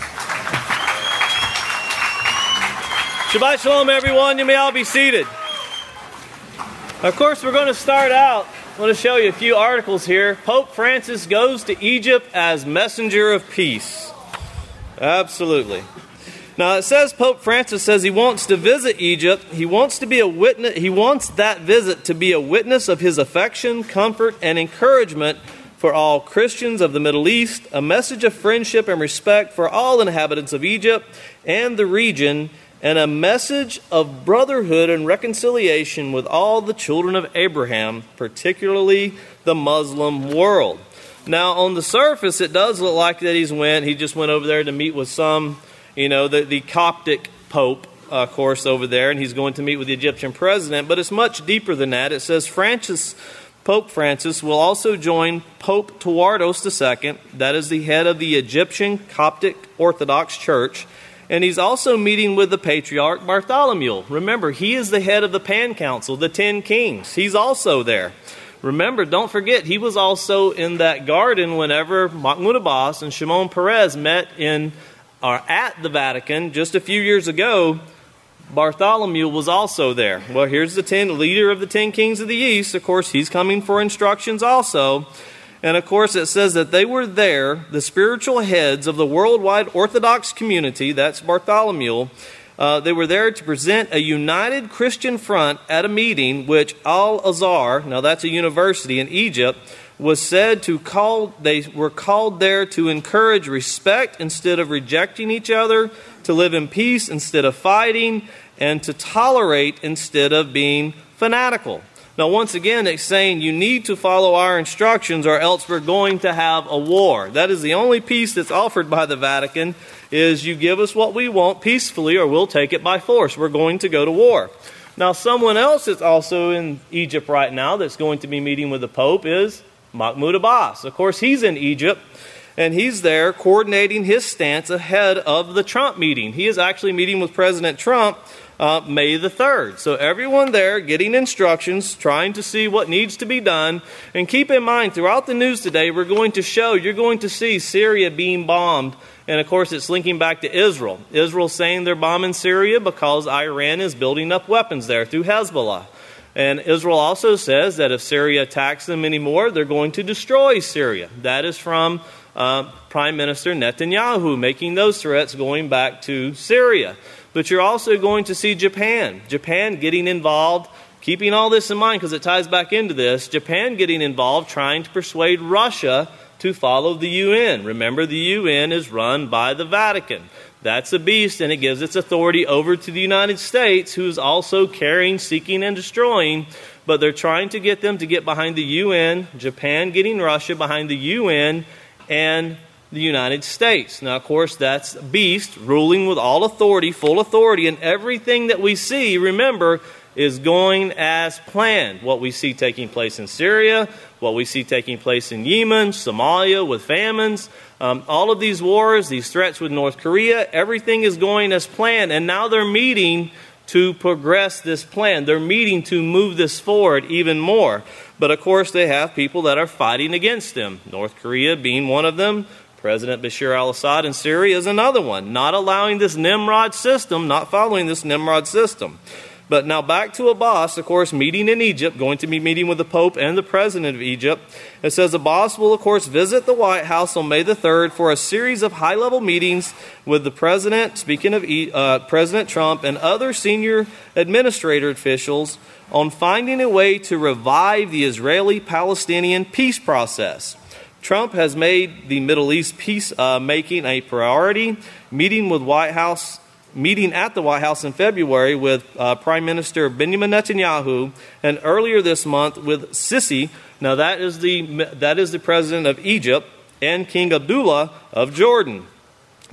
Shabbat Shalom, everyone. You may all be seated. Of course, we're going to start out. I want to show you a few articles here. Pope Francis goes to Egypt as messenger of peace. Absolutely. Now, it says Pope Francis says he wants to visit Egypt. He wants to be a witness. He wants that visit to be a witness of his affection, comfort, and encouragement for all Christians of the Middle East, a message of friendship and respect for all inhabitants of Egypt and the region, and a message of brotherhood and reconciliation with all the children of Abraham, particularly the Muslim world. Now, on the surface, it does look like that he's went. He just went over there to meet with some, you know, the, the Coptic Pope, uh, of course, over there, and he's going to meet with the Egyptian president. But it's much deeper than that. It says Francis, Pope Francis will also join Pope Tawardos the Second, that is the head of the Egyptian Coptic Orthodox Church. And he's also meeting with the Patriarch Bartholomew. Remember, he is the head of the Pan Council, the Ten Kings. He's also there. Remember, don't forget, he was also in that garden whenever Mahmoud Abbas and Shimon Peres met in or at the Vatican just a few years ago. Bartholomew was also there. Well, here's the ten leader of the Ten Kings of the East. Of course, he's coming for instructions also. And of course, it says that they were there, the spiritual heads of the worldwide Orthodox community, that's Bartholomew. Uh, they were there to present a united Christian front at a meeting which Al-Azhar, now that's a university in Egypt, was said to call, they were called there to encourage respect instead of rejecting each other, to live in peace instead of fighting, and to tolerate instead of being fanatical. Now, once again, it's saying you need to follow our instructions or else we're going to have a war. That is the only peace that's offered by the Vatican, is you give us what we want peacefully or we'll take it by force. We're going to go to war. Now, someone else that's also in Egypt right now that's going to be meeting with the Pope is Mahmoud Abbas. Of course, he's in Egypt, and he's there coordinating his stance ahead of the Trump meeting. He is actually meeting with President Trump Uh, May the third. So everyone there getting instructions, trying to see what needs to be done. And keep in mind, throughout the news today, we're going to show, you're going to see Syria being bombed. And of course, it's linking back to Israel. Israel saying they're bombing Syria because Iran is building up weapons there through Hezbollah. And Israel also says that if Syria attacks them anymore, they're going to destroy Syria. That is from uh, Prime Minister Netanyahu making those threats going back to Syria. But you're also going to see Japan. Japan getting involved, keeping all this in mind because it ties back into this. Japan getting involved, trying to persuade Russia to follow the U N. Remember, the U N is run by the Vatican. That's a beast, and it gives its authority over to the United States, who is also carrying, seeking, and destroying. But they're trying to get them to get behind the U N, Japan getting Russia behind the U N, and the United States. Now, of course, that's a beast ruling with all authority, full authority, and everything that we see, remember, is going as planned. What we see taking place in Syria, what we see taking place in Yemen, Somalia with famines, um, all of these wars, these threats with North Korea, everything is going as planned. And now they're meeting to progress this plan. They're meeting to move this forward even more. But of course, they have people that are fighting against them. North Korea being one of them. President Bashar al-Assad in Syria is another one. Not allowing this Nimrod system, not following this Nimrod system. But now back to Abbas, of course, meeting in Egypt, going to be meeting with the Pope and the President of Egypt. It says Abbas will, of course, visit the White House on May the third for a series of high-level meetings with the President, speaking of uh, President Trump, and other senior administrator officials on finding a way to revive the Israeli-Palestinian peace process. Trump has made the Middle East peace uh, making a priority, meeting with White House meeting at the White House in February with uh, Prime Minister Benjamin Netanyahu, and earlier this month with Sisi. Now that is the that is the president of Egypt, and King Abdullah of Jordan.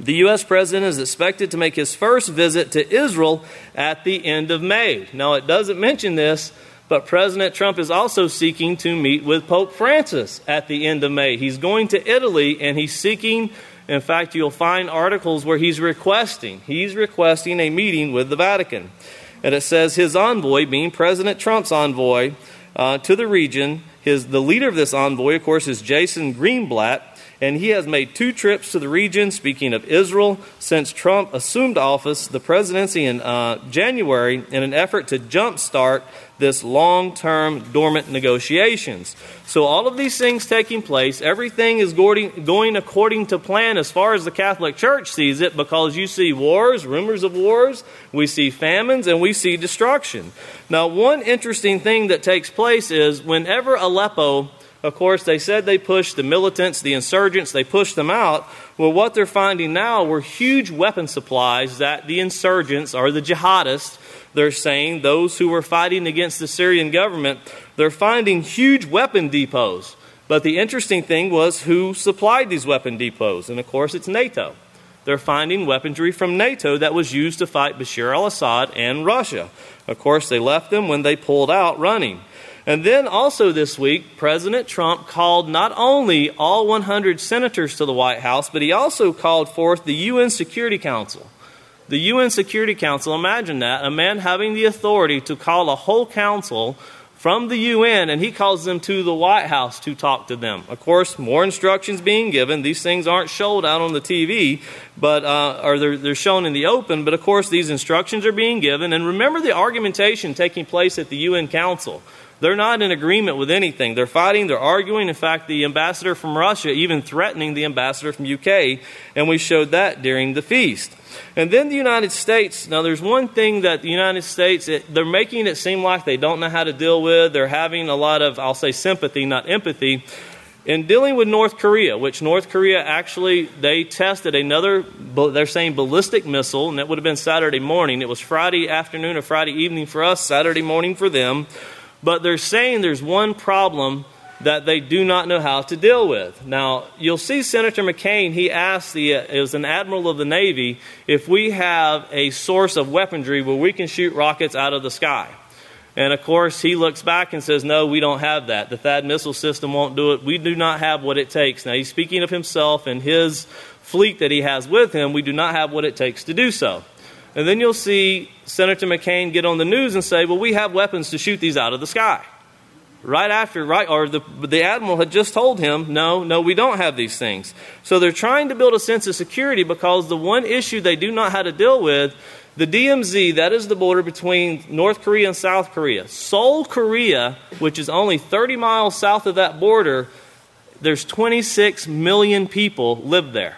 The U S president is expected to make his first visit to Israel at the end of May. Now, it doesn't mention this, but President Trump is also seeking to meet with Pope Francis at the end of May. He's going to Italy, and he's seeking, in fact, you'll find articles where he's requesting, he's requesting a meeting with the Vatican. And it says his envoy, being President Trump's envoy uh, to the region, his the leader of this envoy, of course, is Jason Greenblatt. And he has made two trips to the region, speaking of Israel, since Trump assumed office, the presidency in uh, January, in an effort to jumpstart this long-term dormant negotiations. So all of these things taking place, everything is going, going according to plan as far as the Catholic Church sees it, because you see wars, rumors of wars, we see famines, and we see destruction. Now, one interesting thing that takes place is whenever Aleppo, of course, they said they pushed the militants, the insurgents, they pushed them out. Well, what they're finding now were huge weapon supplies that the insurgents, or the jihadists, they're saying, those who were fighting against the Syrian government, they're finding huge weapon depots. But the interesting thing was who supplied these weapon depots. And, of course, it's NATO. They're finding weaponry from NATO that was used to fight Bashar al-Assad and Russia. Of course, they left them when they pulled out running. And then also this week, President Trump called not only all one hundred senators to the White House, but he also called forth the U N Security Council. The U N Security Council, imagine that, a man having the authority to call a whole council from the U N, and he calls them to the White House to talk to them. Of course, more instructions being given. These things aren't shown out on the T V, but uh, or they're, they're shown in the open, but of course these instructions are being given. And remember the argumentation taking place at the U N Council. They're not in agreement with anything. They're fighting, they're arguing. In fact, the ambassador from Russia even threatening the ambassador from U K, and we showed that during the feast. And then the United States, now there's one thing that the United States, it, they're making it seem like they don't know how to deal with. They're having a lot of, I'll say sympathy, not empathy, in dealing with North Korea, which North Korea actually, they tested another, they're saying ballistic missile, and it would have been Saturday morning. It was Friday afternoon or Friday evening for us, Saturday morning for them. But they're saying there's one problem that they do not know how to deal with. Now, you'll see Senator McCain, he asked, the, uh, it was an admiral of the Navy, if we have a source of weaponry where we can shoot rockets out of the sky. And, of course, he looks back and says, no, we don't have that. The THAAD missile system won't do it. We do not have what it takes. Now, he's speaking of himself and his fleet that he has with him. We do not have what it takes to do so. And then you'll see Senator McCain get on the news and say, well, we have weapons to shoot these out of the sky. Right after, right, or the, the admiral had just told him, no, no, we don't have these things. So they're trying to build a sense of security because the one issue they do not know how to deal with, the D M Z, that is the border between North Korea and South Korea. Seoul, Korea, which is only thirty miles south of that border, there's twenty-six million people live there.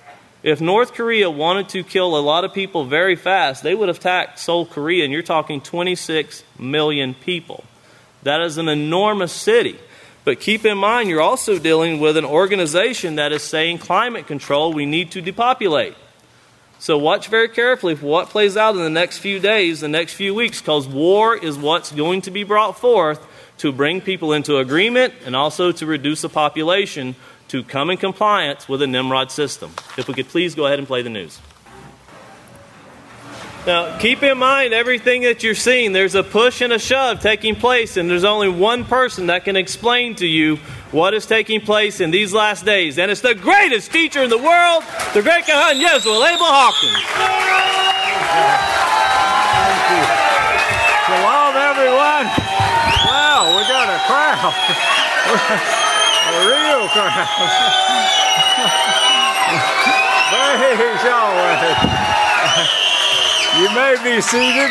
If North Korea wanted to kill a lot of people very fast, they would have attacked Seoul, Korea, and you're talking twenty-six million people. That is an enormous city. But keep in mind, you're also dealing with an organization that is saying climate control, we need to depopulate. So watch very carefully for what plays out in the next few days, the next few weeks, because war is what's going to be brought forth to bring people into agreement and also to reduce the population to come in compliance with the Nimrod system. If we could please go ahead and play the news. Now, keep in mind everything that you're seeing. There's a push and a shove taking place, and there's only one person that can explain to you what is taking place in these last days. And it's the greatest teacher in the world, the great Kahan Yezreel Abel Hawkins. Thank you. Shalom, everyone. Wow, we got a crowd. A real crowd. Praise Yahweh. You may be seated.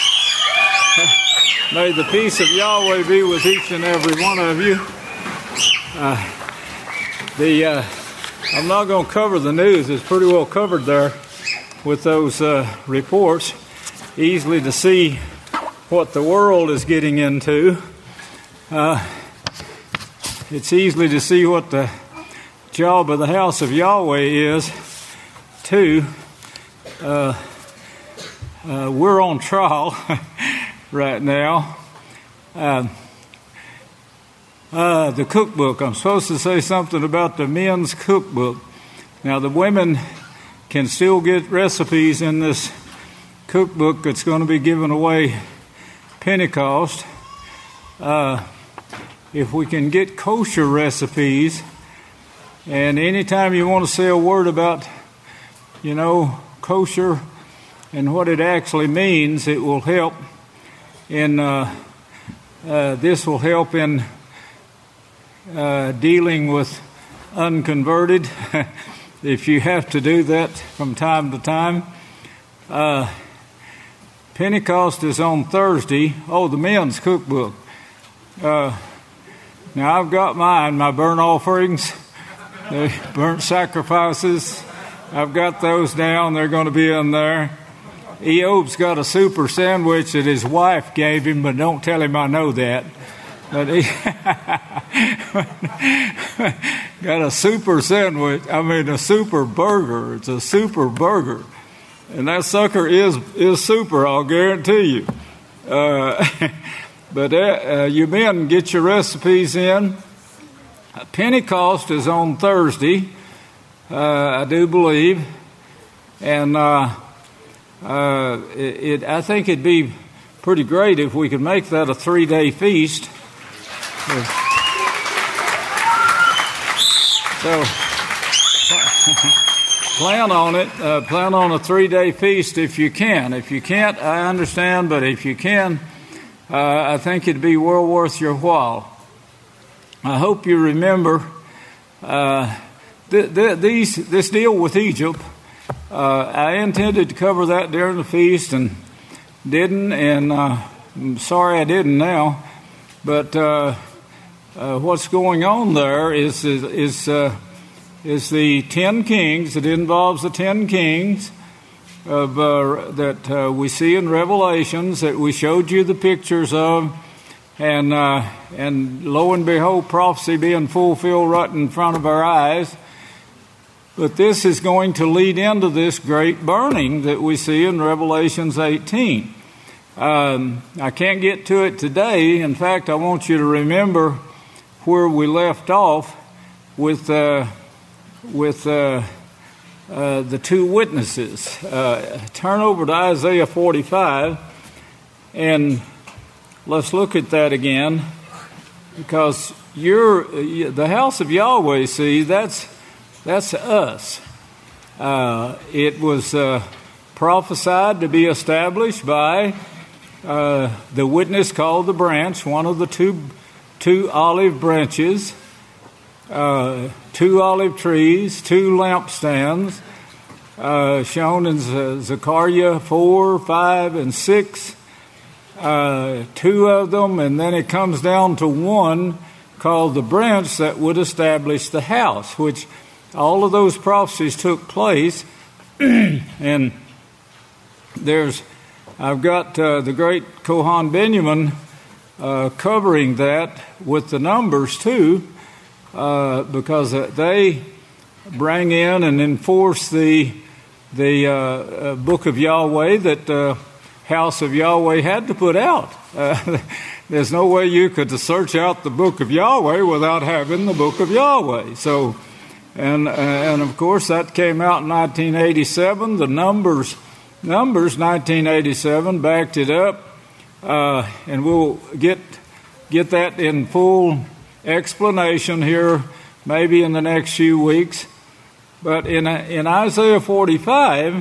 May the peace of Yahweh be with each and every one of you. Uh, the uh, I'm not going to cover the news. It's pretty well covered there with those uh, reports. Easily to see what the world is getting into. Uh, It's easily to see what the job of the house of Yahweh is, too. Uh, uh, we're on trial right now. Uh, uh, the cookbook. I'm supposed to say something about the men's cookbook. Now, the women can still get recipes in this cookbook that's going to be given away Pentecost. Uh, if we can get kosher recipes, and anytime you want to say a word about, you know, kosher and what it actually means, it will help in, uh, uh, this will help in uh, dealing with unconverted, if you have to do that from time to time. Uh, Pentecost is on Thursday. Oh, the men's cookbook. Uh, now, I've got mine, my burnt offerings, the burnt sacrifices. I've got those down. They're going to be in there. Eob's got a super sandwich that his wife gave him, but don't tell him I know that. But he got a super sandwich. I mean, a super burger. It's a super burger. And that sucker is is super, I'll guarantee you. Uh, but uh, you men, get your recipes in. Pentecost is on Thursday, uh, I do believe. And uh, uh, it, it, I think it'd be pretty great if we could make that a three-day feast. So, plan on it. Uh, plan on a three-day feast if you can. If you can't, I understand, but if you can, uh, I think it'd be well worth your while. I hope you remember uh, th- th- these this deal with Egypt. Uh, I intended to cover that during the feast and didn't, and uh, I'm sorry I didn't now. But uh, uh, what's going on there is is is, uh, is the ten kings. It involves the ten kings of uh, that uh, we see in Revelations that we showed you the pictures of, and uh, and lo and behold, prophecy being fulfilled right in front of our eyes. But this is going to lead into this great burning that we see in Revelations eighteen. Um, I can't get to it today. In fact, I want you to remember where we left off with uh, with uh, uh, the two witnesses. Uh, turn over to Isaiah forty-five, and let's look at that again, because you're the house of Yahweh. See, that's that's us. Uh, it was uh, prophesied to be established by Uh, the witness called the branch, one of the two two olive branches, uh, two olive trees, two lampstands, uh, shown in Z- Zechariah four, five, and six. Uh, two of them, and then it comes down to one called the branch that would establish the house, which all of those prophecies took place. And there's I've got uh, the great Kohan Benjamin uh, covering that with the numbers too, uh, because they bring in and enforce the the uh, uh, book of Yahweh that the uh, house of Yahweh had to put out. Uh, there's no way you could search out the book of Yahweh without having the book of Yahweh. So, and uh, and of course that came out in nineteen eighty-seven. The numbers. Numbers nineteen eighty-seven backed it up, uh, and we'll get get that in full explanation here maybe in the next few weeks. But in in Isaiah forty-five,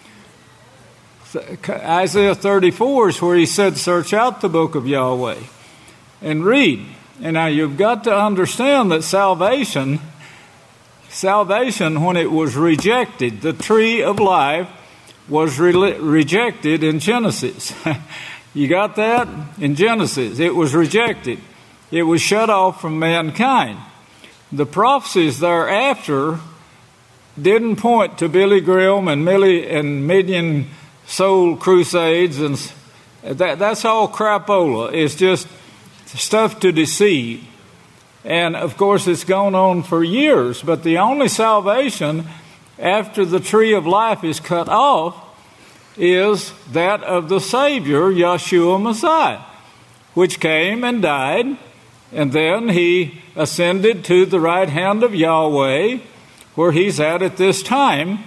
Isaiah thirty-four is where he said, "Search out the book of Yahweh and read." And now you've got to understand that salvation, salvation when it was rejected, the tree of life was re- rejected in Genesis. You got that? In Genesis, it was rejected. It was shut off from mankind. The prophecies thereafter didn't point to Billy Graham and Millie and Million Soul Crusades, and that, that's all crapola. It's just stuff to deceive. And of course, it's gone on for years. But the only salvation after the tree of life is cut off is that of the Savior, Yeshua Messiah, which came and died, and then he ascended to the right hand of Yahweh, where he's at at this time,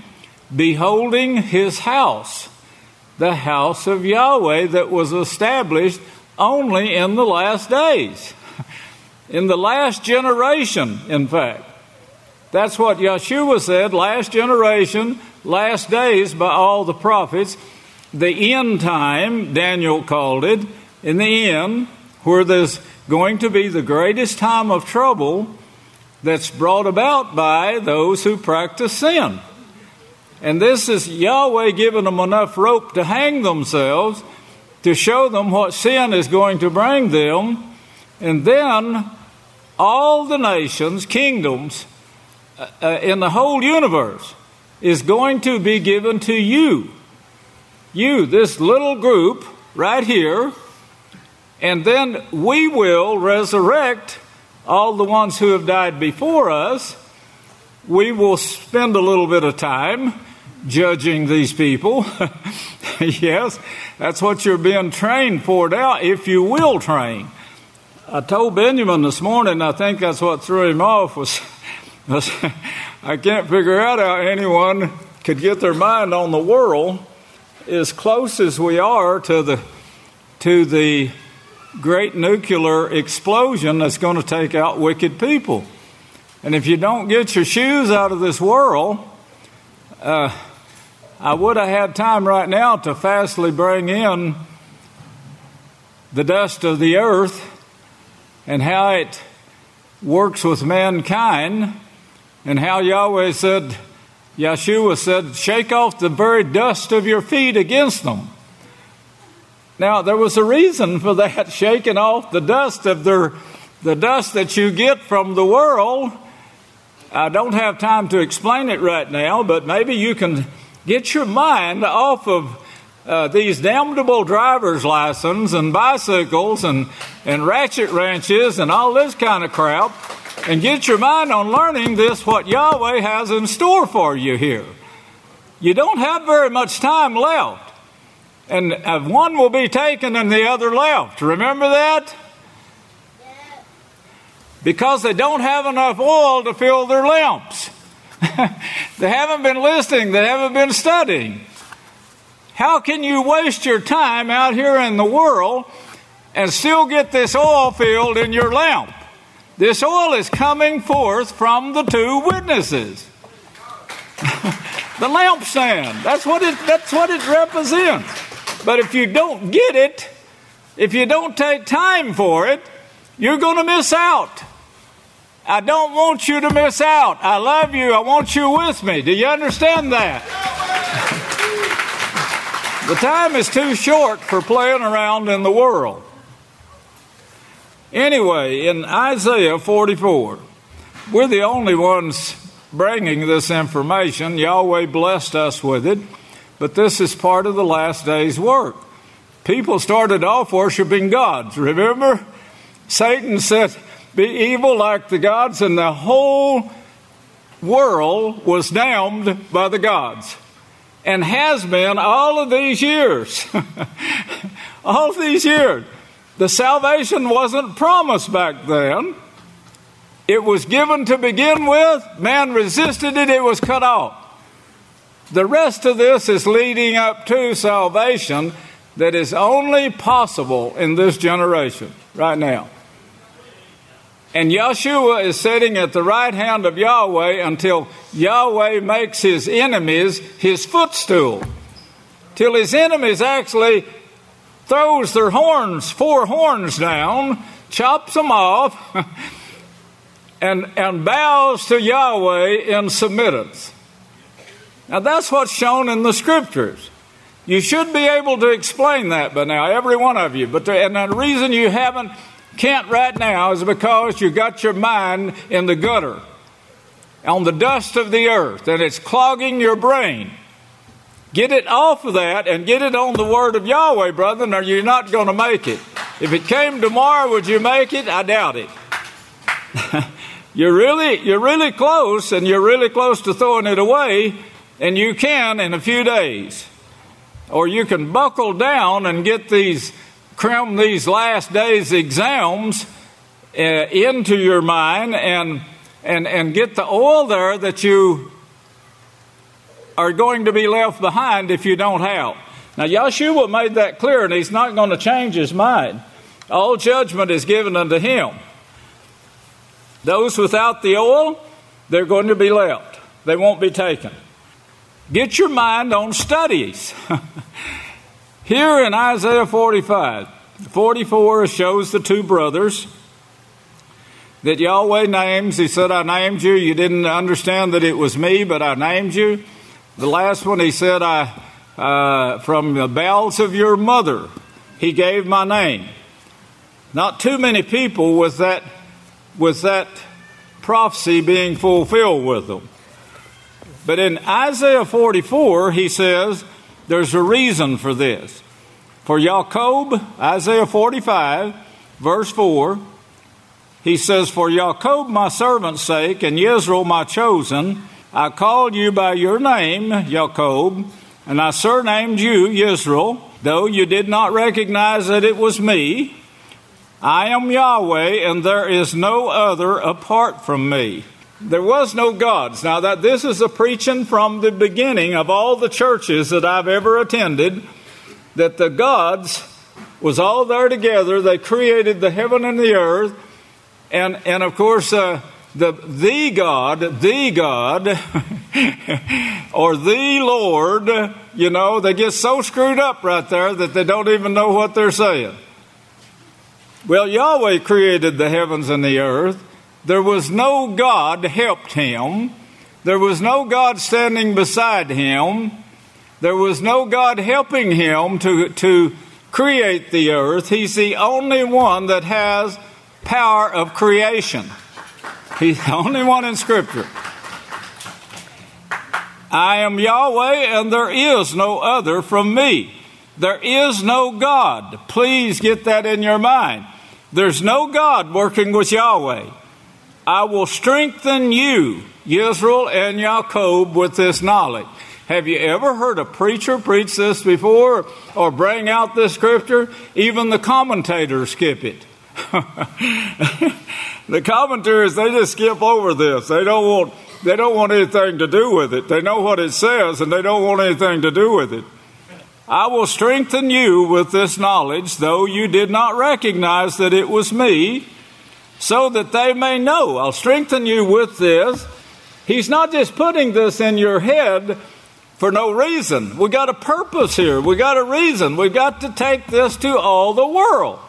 beholding his house, the house of Yahweh that was established only in the last days. In the last generation, in fact. That's what Yeshua said, last generation, last days by all the prophets. The end time, Daniel called it, in the end, where there's going to be the greatest time of trouble that's brought about by those who practice sin. And this is Yahweh giving them enough rope to hang themselves to show them what sin is going to bring them. And then all the nations, kingdoms uh, in the whole universe is going to be given to you. You, this little group right here. And then we will resurrect all the ones who have died before us. We will spend a little bit of time judging these people. Yes, that's what you're being trained for now, if you will train. I told Benjamin this morning, I think that's what threw him off, was, was I can't figure out how anyone could get their mind on the world as close as we are to the to the great nuclear explosion that's going to take out wicked people. And if you don't get your shoes out of this world, uh, I would have had time right now to fastly bring in the dust of the earth and how it works with mankind, and how Yahweh said, Yeshua said, shake off the very dust of your feet against them. Now, there was a reason for that, shaking off the dust of their, the dust that you get from the world. I don't have time to explain it right now, but maybe you can get your mind off of uh, these damnable driver's license and bicycles and, and ratchet wrenches and all this kind of crap, and get your mind on learning this, what Yahweh has in store for you here. You don't have very much time left. And one will be taken and the other left. Remember that? Because they don't have enough oil to fill their lamps. They haven't been listening. They haven't been studying. How can you waste your time out here in the world and still get this oil filled in your lamp? This oil is coming forth from the two witnesses. The lampstand. That's what it, that's what it represents. But if you don't get it, if you don't take time for it, you're going to miss out. I don't want you to miss out. I love you. I want you with me. Do you understand that? The time is too short for playing around in the world. Anyway, in Isaiah forty-four, we're the only ones bringing this information. Yahweh blessed us with it. But this is part of the last day's work. People started off worshiping gods. Remember? Satan said, be evil like the gods, and the whole world was damned by the gods. And has been all of these years. All of these years. The salvation wasn't promised back then. It was given to begin with. Man resisted it. It was cut off. The rest of this is leading up to salvation that is only possible in this generation right now. And Yeshua is sitting at the right hand of Yahweh until Yahweh makes his enemies his footstool. Till his enemies actually throws their horns, four horns down, chops them off, and, and bows to Yahweh in submittance. Now that's what's shown in the scriptures. You should be able to explain that by now, every one of you. But the, and the reason you haven't, can't right now is because you got your mind in the gutter, on the dust of the earth, and it's clogging your brain. Get it off of that and get it on the word of Yahweh, brother, or you're not going to make it. If it came tomorrow, would you make it? I doubt it. You're really, you're really close, and you're really close to throwing it away. And you can in a few days. Or you can buckle down and get these, cram these last days exams uh, into your mind and, and, and get the oil there that you are going to be left behind if you don't help. Now, Yeshua made that clear, and he's not going to change his mind. All judgment is given unto him. Those without the oil, they're going to be left. They won't be taken. Get your mind on studies. Here in Isaiah forty-five, forty-four shows the two brothers that Yahweh names. He said, I named you. You didn't understand that it was me, but I named you. The last one, he said, I uh, from the bowels of your mother, he gave my name. Not too many people with that, with that prophecy being fulfilled with them. But in Isaiah forty-four, he says, there's a reason for this. For Jacob, Isaiah forty-five, verse four, he says, for Jacob, my servant's sake, and Israel, my chosen, I called you by your name, Jacob, and I surnamed you, Israel, though you did not recognize that it was me. I am Yahweh, and there is no other apart from me. There was no gods. Now, that this is a preaching from the beginning of all the churches that I've ever attended, that the gods was all there together. They created the heaven and the earth. And, and of course, uh, the, the God, the God, or the Lord, you know, they get so screwed up right there that they don't even know what they're saying. Well, Yahweh created the heavens and the earth. There was no God helped him. There was no God standing beside him. There was no God helping him to, to create the earth. He's the only one that has power of creation. He's the only one in Scripture. I am Yahweh, and there is no other from me. There is no God. Please get that in your mind. There's no God working with Yahweh. I will strengthen you, Israel and Jacob, with this knowledge. Have you ever heard a preacher preach this before or bring out this scripture? Even the commentators skip it. The commentators, they just skip over this. They don't want, they don't want anything to do with it. They know what it says, and they don't want anything to do with it. I will strengthen you with this knowledge, though you did not recognize that it was me, so that they may know. I'll strengthen you with this. He's not just putting this in your head for no reason. We got a purpose here. We got a reason. We got to take this to all the world.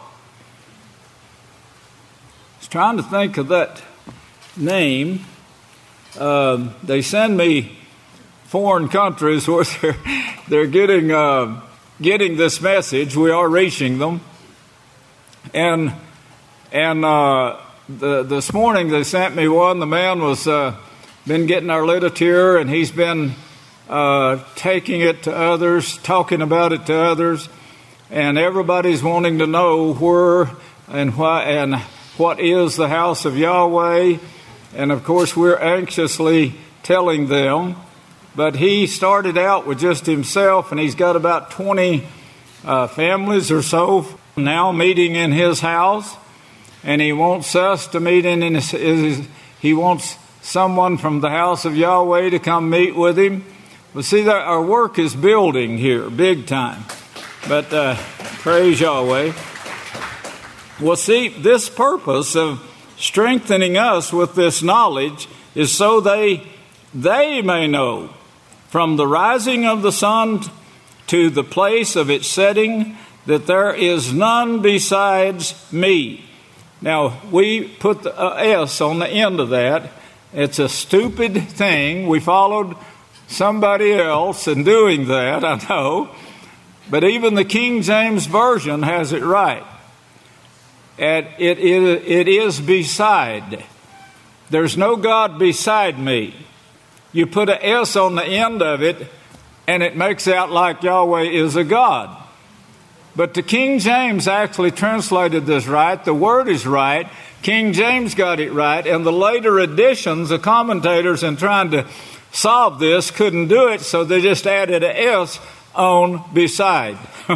I was trying to think of that name. Um, they send me foreign countries where they're, they're getting uh, getting this message. We are reaching them. And and uh, the, this morning they sent me one. The man was uh, been getting our literature, and he's been uh, taking it to others, talking about it to others, and everybody's wanting to know where and why and what is the house of Yahweh. And of course, we're anxiously telling them. But he started out with just himself, and he's got about twenty uh, families or so now meeting in his house. And he wants us to meet in his, his, he wants someone from the house of Yahweh to come meet with him. Well, see, that our work is building here, big time. But uh, praise Yahweh. Well, see, this purpose of strengthening us with this knowledge is so they they may know from the rising of the sun to the place of its setting that there is none besides me. Now, we put the uh, S on the end of that. It's a stupid thing. We followed somebody else in doing that, I know. But even the King James Version has it right. And it, it, it is beside. There's no God beside me. You put an S on the end of it, and it makes out like Yahweh is a God. But the King James actually translated this right. The word is right. King James got it right. And the later editions, the commentators in trying to solve this couldn't do it, so they just added an S on beside.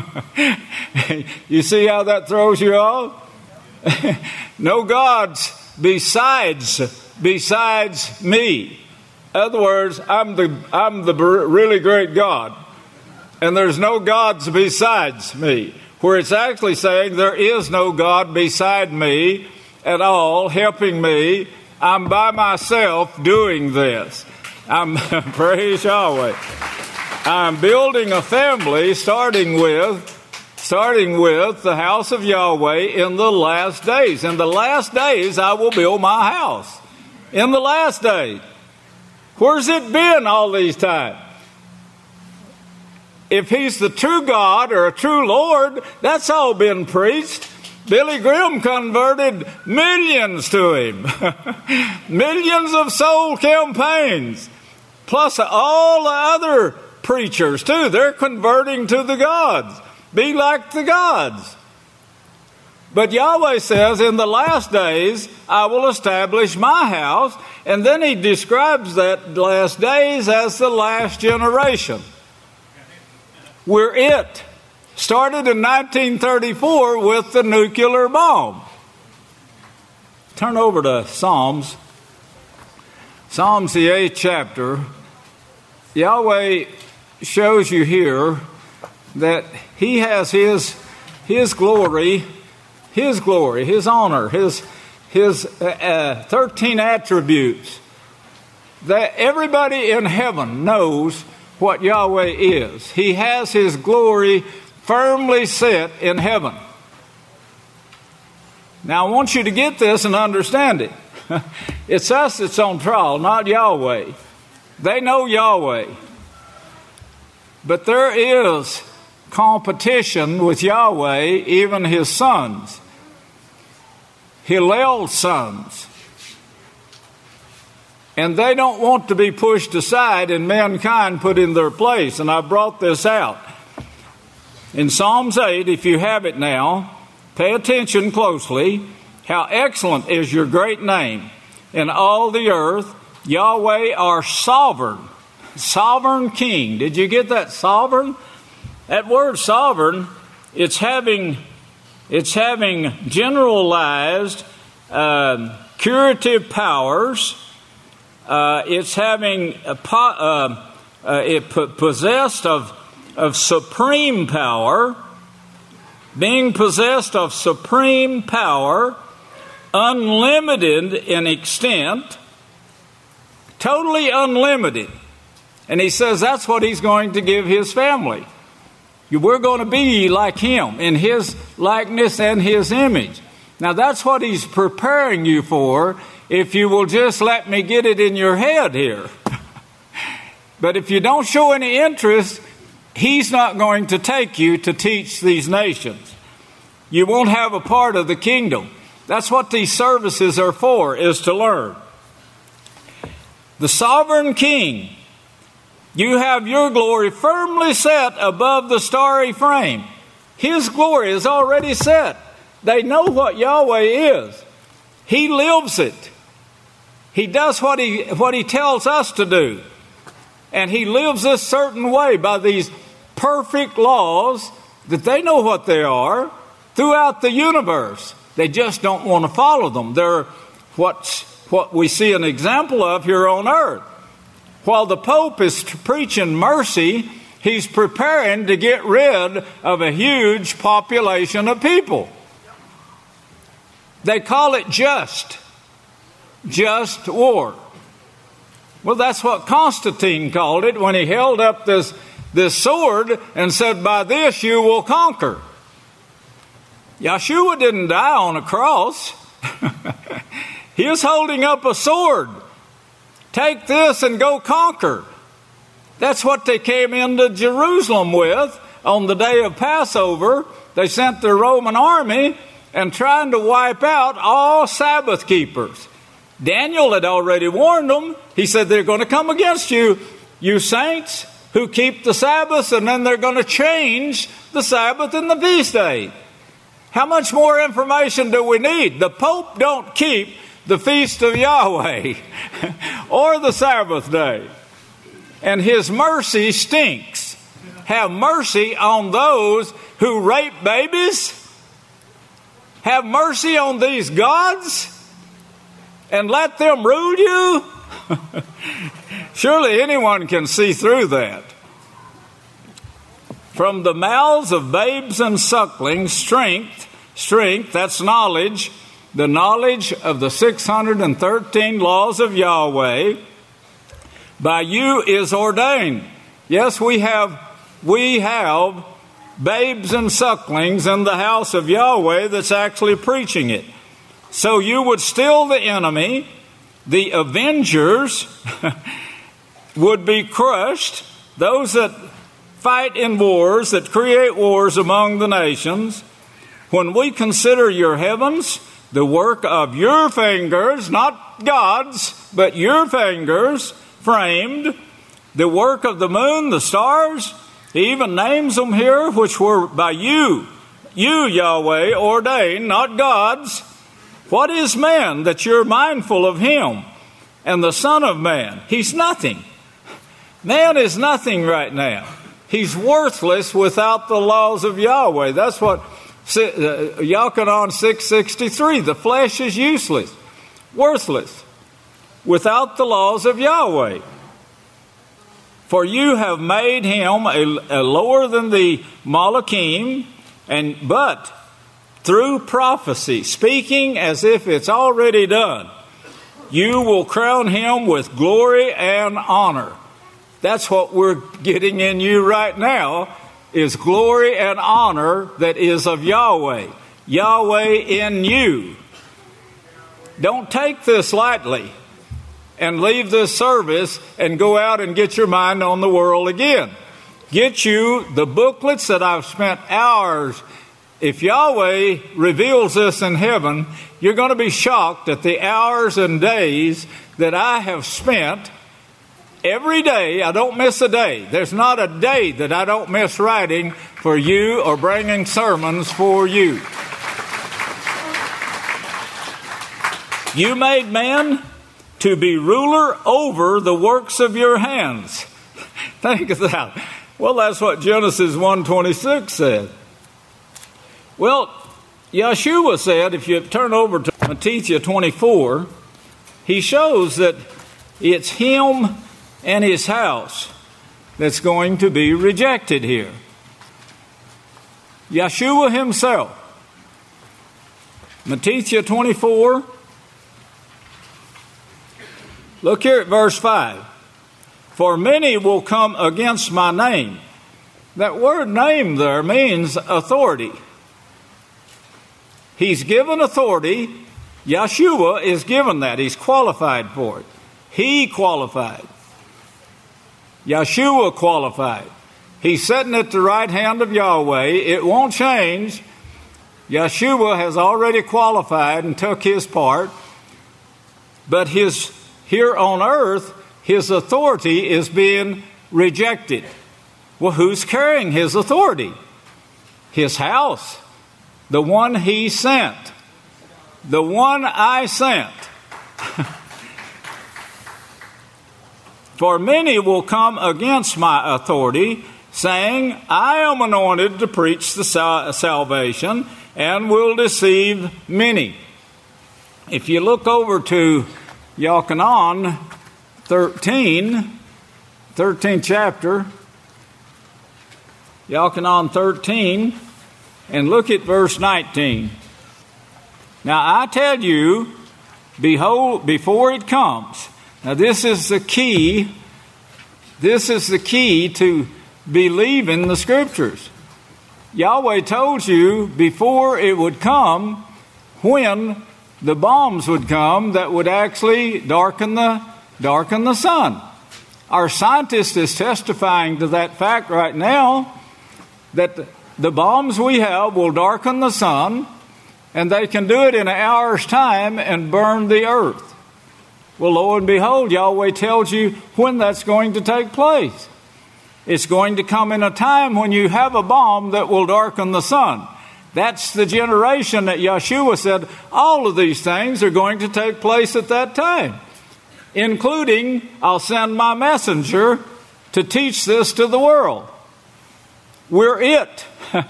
You see how that throws you off? No gods besides, besides me. In other words, I'm the, I'm the really great God, and there's no gods besides me. Where it's actually saying there is no God beside me at all, helping me. I'm by myself doing this. I'm, praise Yahweh. I'm building a family starting with, starting with the house of Yahweh in the last days. In the last days, I will build my house. In the last days. Where's it been all these times? If he's the true God or a true Lord, that's all been preached. Billy Graham converted millions to him. Millions of soul campaigns. Plus all the other preachers too. They're converting to the gods. Be like the gods. But Yahweh says, in the last days, I will establish my house. And then he describes that last days as the last generation. We're it. Started in nineteen thirty-four with the nuclear bomb. Turn over to Psalms. Psalms, the eighth chapter. Yahweh shows you here that he has his, his glory, his glory, his honor, his, his uh, uh, thirteen attributes that everybody in heaven knows what Yahweh is. He has his glory firmly set in heaven. Now I want you to get this and understand it. It's us that's on trial, not Yahweh. They know Yahweh. But there is competition with Yahweh, even his sons. Hillel's sons. And they don't want to be pushed aside and mankind put in their place. And I brought this out. In Psalms eight, if you have it now, pay attention closely. How excellent is your great name in all the earth. Yahweh, our sovereign, sovereign king. Did you get that, sovereign? That word sovereign, it's having, it's having generalized uh, curative powers. Uh, it's having a po- uh, uh, it p- possessed of of supreme power, being possessed of supreme power, unlimited in extent, totally unlimited. And he says that's what he's going to give his family. We're going to be like him in his likeness and his image. Now that's what he's preparing you for, if you will just let me get it in your head here. But if you don't show any interest, he's not going to take you to teach these nations. You won't have a part of the kingdom. That's what these services are for, is to learn. The sovereign king, you have your glory firmly set above the starry frame. His glory is already set. They know what Yahweh is. He lives it. He does what he, what he tells us to do. And he lives a certain way by these perfect laws that they know what they are throughout the universe. They just don't want to follow them. They're what's, what we see an example of here on earth. While the Pope is preaching mercy, he's preparing to get rid of a huge population of people. They call it just. Just war. Well, that's what Constantine called it when he held up this, this sword and said, by this you will conquer. Yeshua didn't die on a cross. He was holding up a sword. Take this and go conquer. That's what they came into Jerusalem with on the day of Passover. They sent their Roman army and trying to wipe out all Sabbath keepers. Daniel had already warned them. He said, they're going to come against you, you saints who keep the Sabbath, and then they're going to change the Sabbath and the feast day. How much more information do we need? The Pope don't keep the feast of Yahweh or the Sabbath day. And his mercy stinks. Have mercy on those who rape babies. Have mercy on these gods and let them rule you. Surely anyone can see through that. From the mouths of babes and sucklings, strength, strength, that's knowledge, the knowledge of the six hundred thirteen laws of Yahweh, by you is ordained. Yes, we have, we have babes and sucklings in the house of Yahweh that's actually preaching it. So you would still the enemy, the avengers would be crushed, those that fight in wars, that create wars among the nations. When we consider your heavens, the work of your fingers, not God's, but your fingers, framed, the work of the moon, the stars, he even names them here, which were by you, you, Yahweh, ordained, not God's. What is man that you're mindful of him? And the Son of Man, he's nothing. Man is nothing right now. He's worthless without the laws of Yahweh. That's what uh, Yochanan six sixty-three, the flesh is useless, worthless, without the laws of Yahweh. For you have made him a, a lower than the Malachim, and but through prophecy, speaking as if it's already done, you will crown him with glory and honor. That's what we're getting in you right now, is glory and honor that is of Yahweh. Yahweh in you. Don't take this lightly and leave this service and go out and get your mind on the world again. Get you the booklets that I've spent hours. If Yahweh reveals this in heaven, you're going to be shocked at the hours and days that I have spent. Every day, I don't miss a day. There's not a day that I don't miss writing for you or bringing sermons for you. You made man to be ruler over the works of your hands. Think of that. Well, that's what Genesis one twenty-six said. Well, Yeshua said, if you turn over to Matthew twenty-four, he shows that it's him and his house that's going to be rejected here. Yeshua himself. Matthew twenty-four. Look here at verse five. For many will come against my name. That word name there means authority. He's given authority. Yeshua is given that. He's qualified for it. He qualified. Yeshua qualified. He's sitting at the right hand of Yahweh. It won't change. Yeshua has already qualified and took his part. But his here on earth, his authority is being rejected. Well, who's carrying his authority? His house. The one he sent. The one I sent. For many will come against my authority, saying, I am anointed to preach the sal- salvation, and will deceive many. If you look over to Yochanan thirteen, thirteenth chapter, Yochanan thirteen, and look at verse nineteen. Now I tell you, behold, before it comes. Now this is the key. This is the key to believing the Scriptures. Yahweh told you before it would come, when the bombs would come that would actually darken the darken the sun. Our scientist is testifying to that fact right now, that the, the bombs we have will darken the sun, and they can do it in an hour's time and burn the earth. Well, lo and behold, Yahweh tells you when that's going to take place. It's going to come in a time when you have a bomb that will darken the sun. That's the generation that Yeshua said all of these things are going to take place at that time, including I'll send my messenger to teach this to the world. We're it.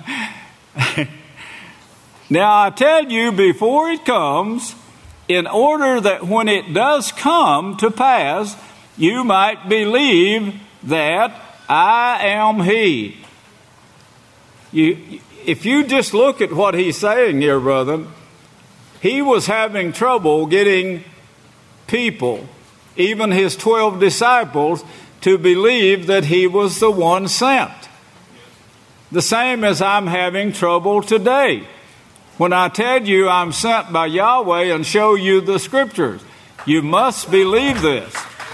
Now, I tell you, before it comes, in order that when it does come to pass, you might believe that I am he. You, if you just look at what he's saying here, brother, he was having trouble getting people, even his twelve disciples, to believe that he was the one sent. The same as I'm having trouble today. When I tell you I'm sent by Yahweh and show you the scriptures, you must believe this.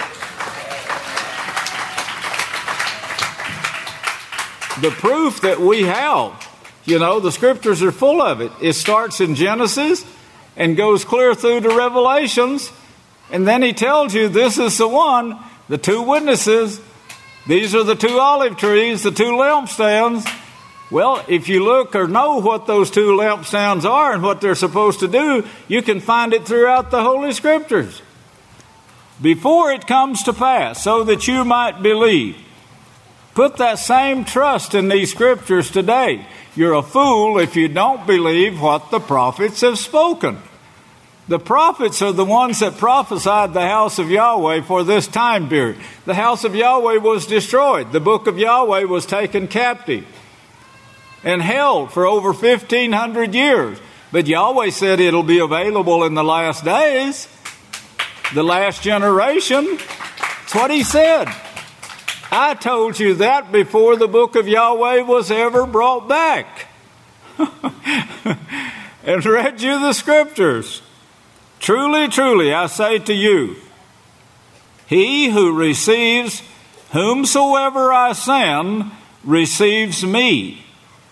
The proof that we have, you know, the scriptures are full of it. It starts in Genesis and goes clear through to Revelations. And then he tells you this is the one, the two witnesses. These are the two olive trees, the two lampstands. Well, if you look or know what those two lampstands are and what they're supposed to do, you can find it throughout the Holy Scriptures. Before it comes to pass, so that you might believe. Put that same trust in these Scriptures today. You're a fool if you don't believe what the prophets have spoken. The prophets are the ones that prophesied the house of Yahweh for this time period. The house of Yahweh was destroyed. The book of Yahweh was taken captive and held for over fifteen hundred years. But Yahweh said it'll be available in the last days, the last generation. That's what he said. I told you that before the book of Yahweh was ever brought back. And read you the scriptures. Truly, truly, I say to you, he who receives whomsoever I send receives me.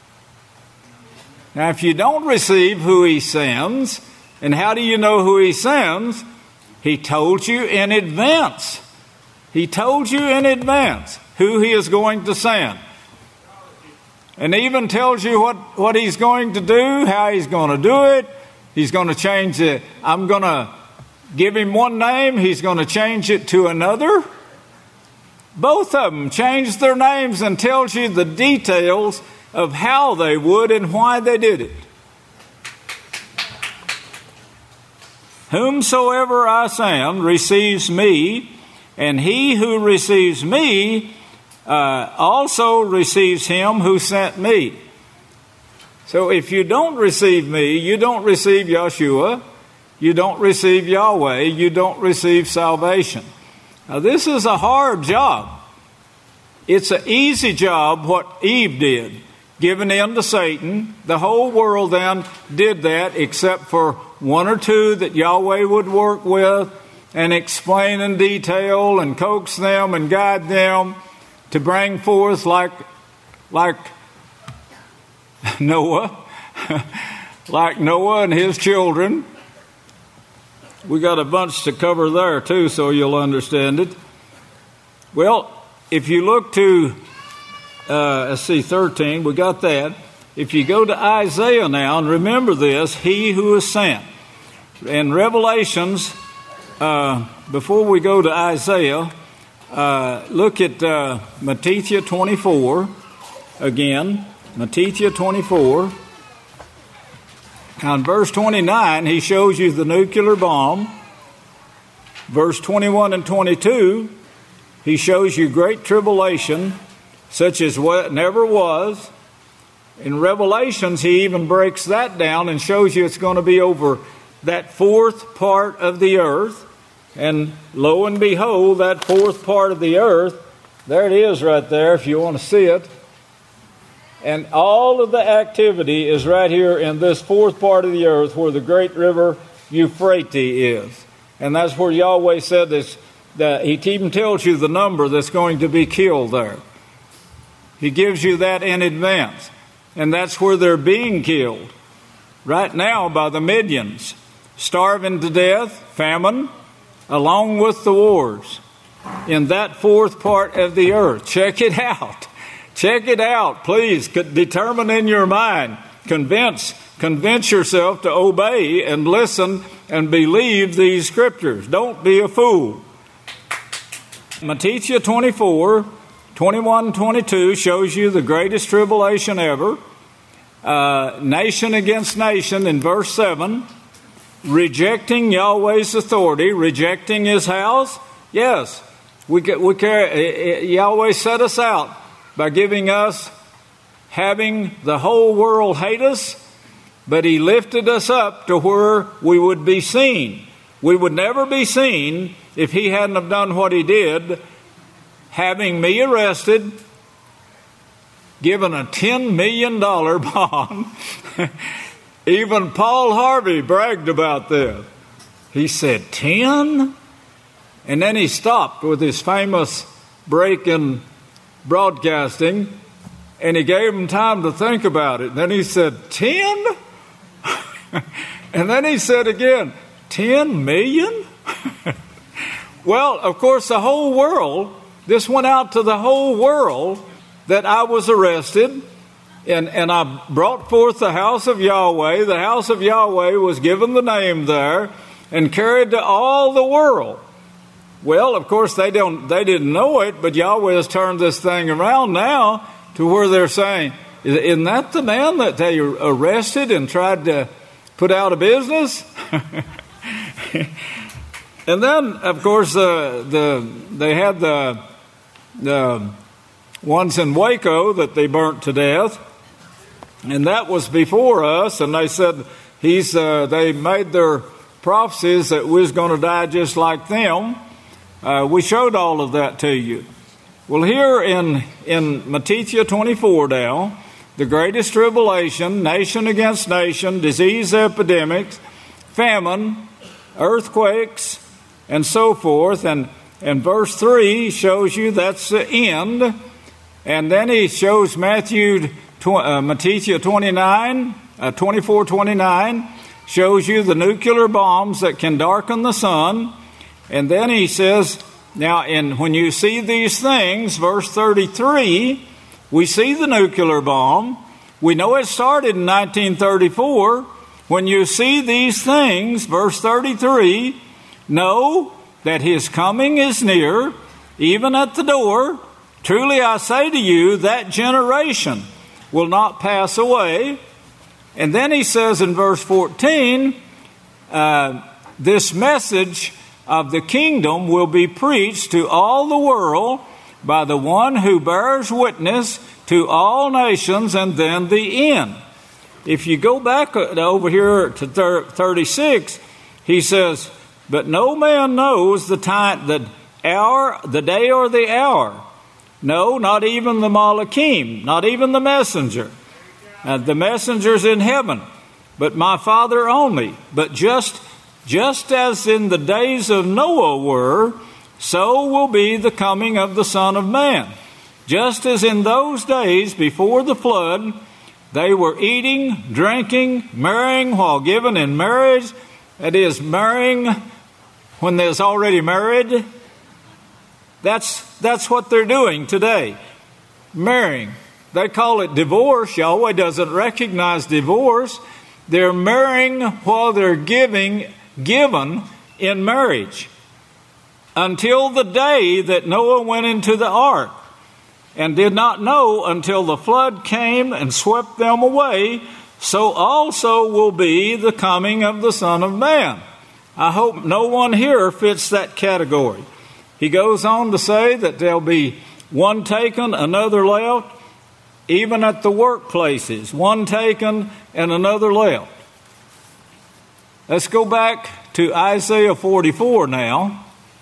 Now, if you don't receive who he sends, and how do you know who he sends? He told you in advance. He told you in advance who he is going to send. And even tells you what, what he's going to do, how he's going to do it. He's going to change it. I'm going to give him one name. He's going to change it to another. Both of them changed their names and tells you the details of how they would and why they did it. Whomsoever I send receives me, and he who receives me uh, also receives him who sent me. So if you don't receive me, you don't receive Yeshua, you don't receive Yahweh, you don't receive salvation. Now this is a hard job. It's an easy job what Eve did, giving in to Satan. The whole world then did that except for one or two that Yahweh would work with and explain in detail and coax them and guide them to bring forth like, like Noah, like Noah and his children. We got a bunch to cover there too, so you'll understand it. Well, if you look to, uh, let's see, thirteen, we got that. If you go to Isaiah now, and remember this, he who is sent. In Revelations, uh, before we go to Isaiah, uh, look at uh, Matthew twenty-four again. Matthew twenty-four. Now in verse twenty-nine, he shows you the nuclear bomb. Verse twenty-one and twenty-two, he shows you great tribulation, such as what never was. In Revelations, he even breaks that down and shows you it's going to be over that fourth part of the earth. And lo and behold, that fourth part of the earth, there it is right there if you want to see it. And all of the activity is right here in this fourth part of the earth where the great river Euphrates is. And that's where Yahweh said this, that he even tells you the number that's going to be killed there. He gives you that in advance. And that's where they're being killed right now by the millions, starving to death, famine, along with the wars in that fourth part of the earth. Check it out. Check it out, please. Determine in your mind. Convince, convince yourself to obey and listen and believe these scriptures. Don't be a fool. Matthew twenty-four, twenty-one, twenty-two shows you the greatest tribulation ever. Uh, nation against nation in verse seven. Rejecting Yahweh's authority, rejecting his house. Yes, We, we carry, Yahweh set us out by giving us, having the whole world hate us, but he lifted us up to where we would be seen. We would never be seen if he hadn't have done what he did, having me arrested, given a ten million dollars bond. Even Paul Harvey bragged about this. He said, ten? And then he stopped with his famous break in broadcasting, and he gave him time to think about it. Then he said, ten? And then he said again, ten million? Well, of course, the whole world, this went out to the whole world that I was arrested, and, and I brought forth the house of Yahweh. The house of Yahweh was given the name there and carried to all the world. Well, of course, they don't. They didn't know it, but Yahweh has turned this thing around now to where they're saying, isn't that the man that they arrested and tried to put out of business? And then, of course, uh, the they had the the ones in Waco that they burnt to death, and that was before us. And they said he's uh, they made their prophecies that we was going to die just like them. Uh, we showed all of that to you. Well, here in in Matthew twenty-four now, the greatest tribulation, nation against nation, disease epidemics, famine, earthquakes, and so forth. And, and verse three shows you that's the end. And then he shows Matthew, uh, Matthew twenty-nine, uh, twenty-four twenty-nine, shows you the nuclear bombs that can darken the sun. And then he says, now, in, when you see these things, verse thirty-three, we see the nuclear bomb. We know it started in nineteen thirty-four. When you see these things, verse thirty-three, know that his coming is near, even at the door. Truly I say to you, that generation will not pass away. And then he says in verse fourteen, uh, this message of the kingdom will be preached to all the world by the one who bears witness to all nations, and then the end. If you go back over here to thirty-six, he says, but no man knows the time, the hour, the day or the hour. No, not even the Malachim, not even the messenger. Uh, the messenger's in heaven, but my Father only. But just Just as in the days of Noah were, so will be the coming of the Son of Man. Just as in those days before the flood, they were eating, drinking, marrying while given in marriage. That is, marrying when there's already married. That's, that's what they're doing today. Marrying. They call it divorce. Yahweh doesn't recognize divorce. They're marrying while they're giving given in marriage, until the day that Noah went into the ark, and did not know until the flood came and swept them away, so also will be the coming of the Son of Man. I hope no one here fits that category. He goes on to say that there'll be one taken, another left, even at the workplaces, one taken and another left. Let's go back to Isaiah forty-four now.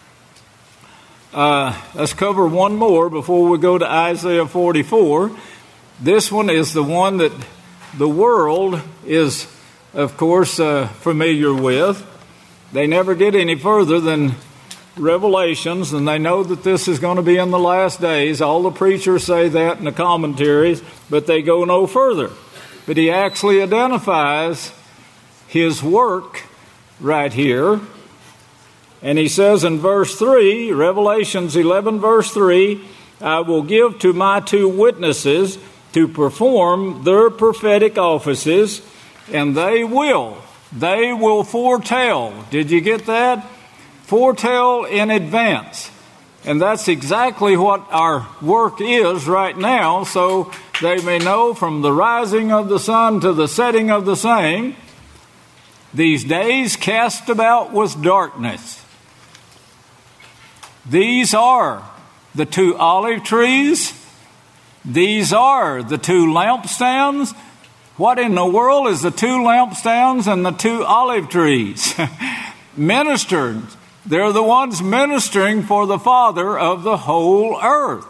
Uh, let's cover one more before we go to Isaiah forty-four. This one is the one that the world is, of course, uh, familiar with. They never get any further than Revelations, and they know that this is going to be in the last days. All the preachers say that in the commentaries, but they go no further. But he actually identifies his work right here. And he says in verse three, Revelations eleven verse three, I will give to my two witnesses to perform their prophetic offices, and they will, they will foretell. Did you get that? Foretell in advance. And that's exactly what our work is right now, so they may know from the rising of the sun to the setting of the same, these days cast about with darkness. These are the two olive trees. These are the two lampstands. What in the world is the two lampstands and the two olive trees? Ministers. They're the ones ministering for the Father of the whole earth.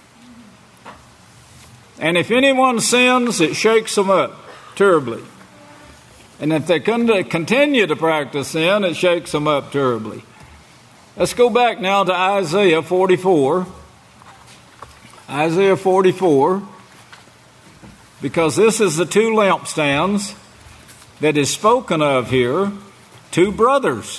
And if anyone sins, it shakes them up terribly. And if they continue to practice sin, it shakes them up terribly. Let's go back now to Isaiah forty-four. Isaiah forty-four. Because this is the two lampstands that is spoken of here. Two brothers.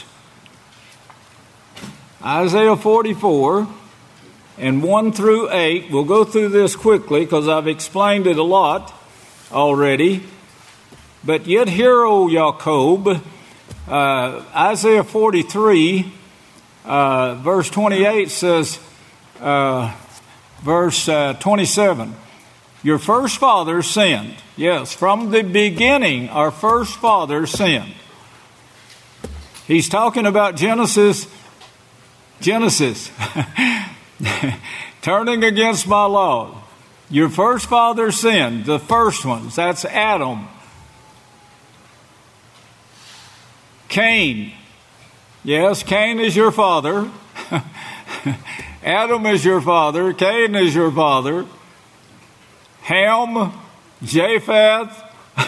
Isaiah forty-four and one through eight. We'll go through this quickly because I've explained it a lot already. But yet hear, O Jacob, uh, Isaiah forty-three, uh, verse twenty-eight says, uh, verse uh, twenty-seven, your first fathers sinned. Yes, from the beginning, our first fathers sinned. He's talking about Genesis, Genesis, turning against my law. Your first fathers sinned, the first ones, that's Adam. Cain. Yes, Cain is your father. Adam is your father. Cain is your father. Ham, Japheth,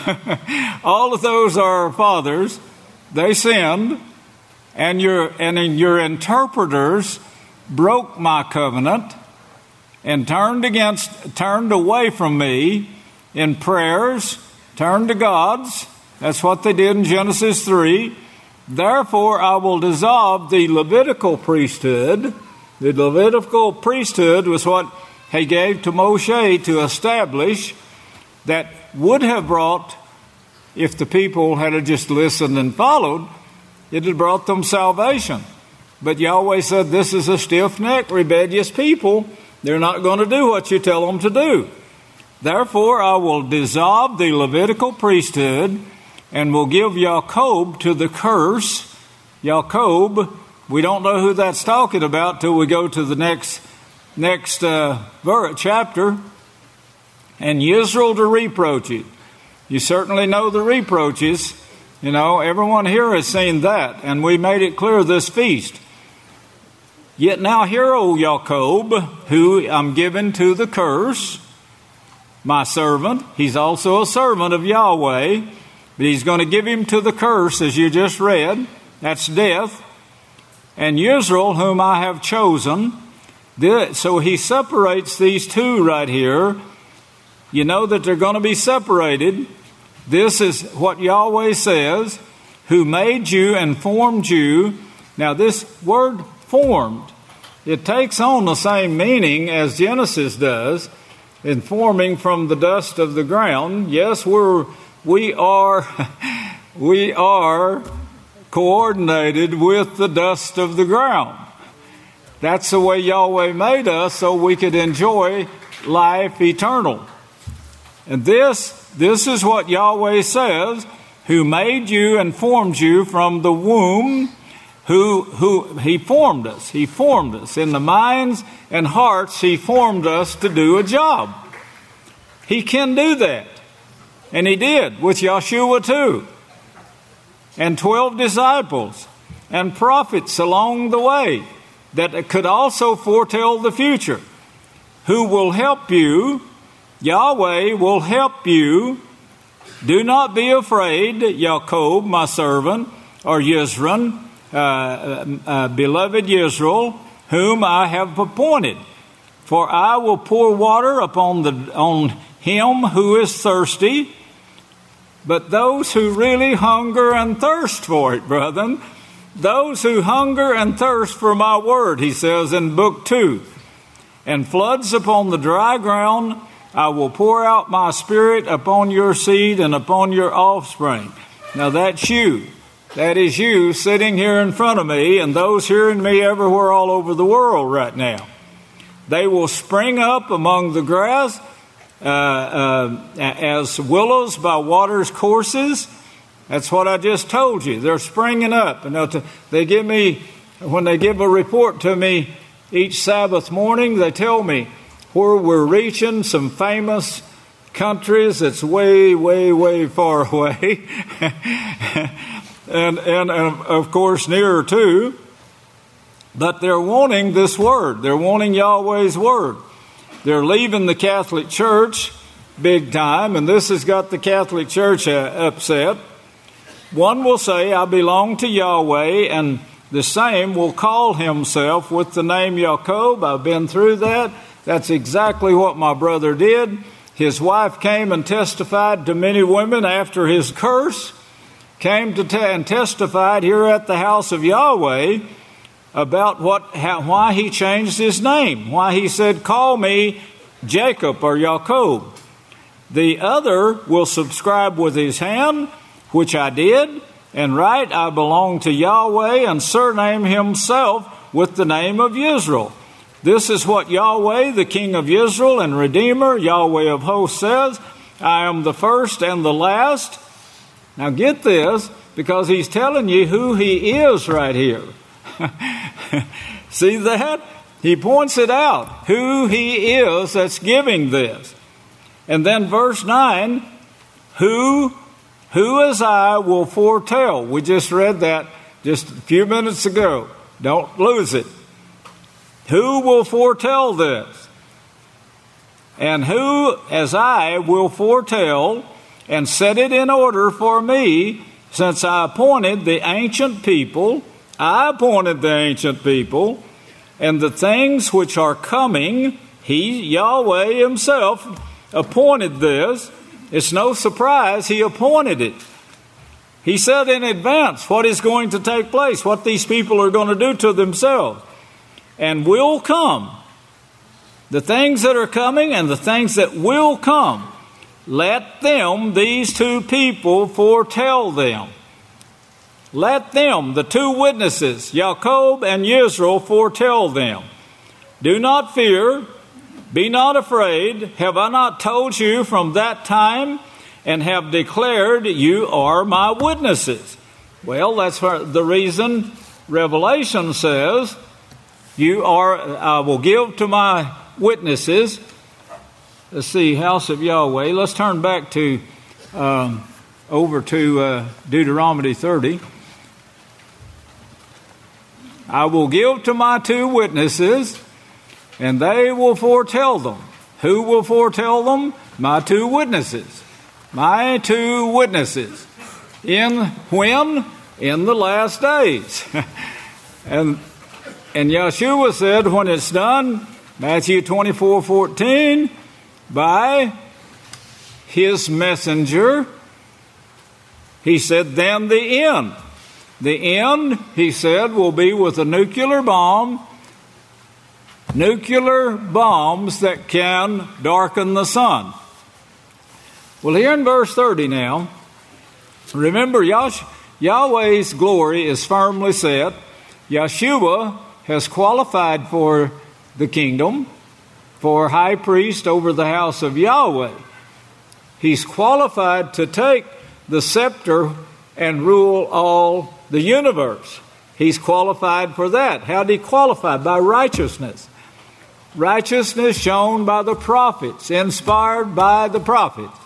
all of those are fathers. They sinned, and your and your interpreters broke my covenant and turned against, turned away from me in prayers, turned to gods. That's what they did in Genesis three. Therefore, I will dissolve the Levitical priesthood. The Levitical priesthood was what he gave to Moshe to establish, that would have brought, if the people had just listened and followed, it had brought them salvation. But Yahweh said, this is a stiff-necked, rebellious people. They're not going to do what you tell them to do. Therefore, I will dissolve the Levitical priesthood and will give Jacob to the curse. Jacob, we don't know who that's talking about till we go to the next next uh, chapter. And Israel to reproach it. You certainly know the reproaches. You know, everyone here has seen that, and we made it clear this feast. Yet now hear, O Jacob, who I'm given to the curse, my servant. He's also a servant of Yahweh, but he's going to give him to the curse, as you just read. That's death. And Israel, whom I have chosen. So he separates these two right here. You know that they're going to be separated. This is what Yahweh says, who made you and formed you. Now this word formed, it takes on the same meaning as Genesis does, in forming from the dust of the ground. Yes, we're we are we are coordinated with the dust of the ground. That's the way Yahweh made us, so we could enjoy life eternal. And this, this is what Yahweh says, who made you and formed you from the womb, who, who, he formed us. He formed us. In the minds and hearts, he formed us to do a job. He can do that. And he did with Yeshua too. And twelve disciples and prophets along the way that could also foretell the future, who will help you. Yahweh will help you. Do not be afraid, Jacob, my servant, or Yisran, uh, uh, beloved Yisrael, whom I have appointed. For I will pour water upon the on him who is thirsty, but those who really hunger and thirst for it, brethren, those who hunger and thirst for my word, he says in book two, and floods upon the dry ground, I will pour out my spirit upon your seed and upon your offspring. Now that's you. That is you sitting here in front of me and those hearing me everywhere all over the world right now. They will spring up among the grass uh, uh, as willows by water's courses. That's what I just told you. They're springing up. And t- they give me, when they give a report to me each Sabbath morning. They tell me where we're reaching some famous countries that's way, way, way far away. and, and, and, of course, nearer too. But they're wanting this word. They're wanting Yahweh's word. They're leaving the Catholic Church big time, and this has got the Catholic Church uh, upset. One will say, I belong to Yahweh, and the same will call himself with the name Jacob. I've been through that. That's exactly what my brother did. His wife came and testified to many women after his curse, came to te- and testified here at the house of Yahweh about what, how, why he changed his name, why he said, call me Jacob or Jacob. The other will subscribe with his hand, which I did, and write, I belong to Yahweh, and surname himself with the name of Israel. This is what Yahweh, the King of Israel and Redeemer, Yahweh of hosts, says, I am the first and the last. Now get this, because he's telling you who he is right here. See that? He points it out, who he is that's giving this. And then verse nine, who, who as I will foretell. We just read that just a few minutes ago. Don't lose it. Who will foretell this? And who as I will foretell and set it in order for me, since I appointed the ancient people, I appointed the ancient people, and the things which are coming, he, Yahweh himself, appointed this. It's no surprise he appointed it. He said in advance what is going to take place, what these people are going to do to themselves, and will come. The things that are coming and the things that will come, let them, these two people, foretell them. Let them, the two witnesses, Jacob and Israel, foretell them. Do not fear, be not afraid. Have I not told you from that time and have declared you are my witnesses? Well, that's the reason Revelation says, you are, I will give to my witnesses. Let's see, house of Yahweh. Let's turn back to, um, over to uh, Deuteronomy thirty. I will give to my two witnesses, and they will foretell them. Who will foretell them? My two witnesses. My two witnesses. In when? In the last days. and and Yeshua said, when it's done, Matthew twenty-four fourteen, by his messenger, he said, then the end. The end, he said, will be with a nuclear bomb, nuclear bombs that can darken the sun. Well, here in verse thirty now, remember Yah- Yahweh's glory is firmly set. Yeshua has qualified for the kingdom, for high priest over the house of Yahweh. He's qualified to take the scepter and rule all the universe. He's qualified for that. How did he qualify? By righteousness. Righteousness shown by the prophets, inspired by the prophets.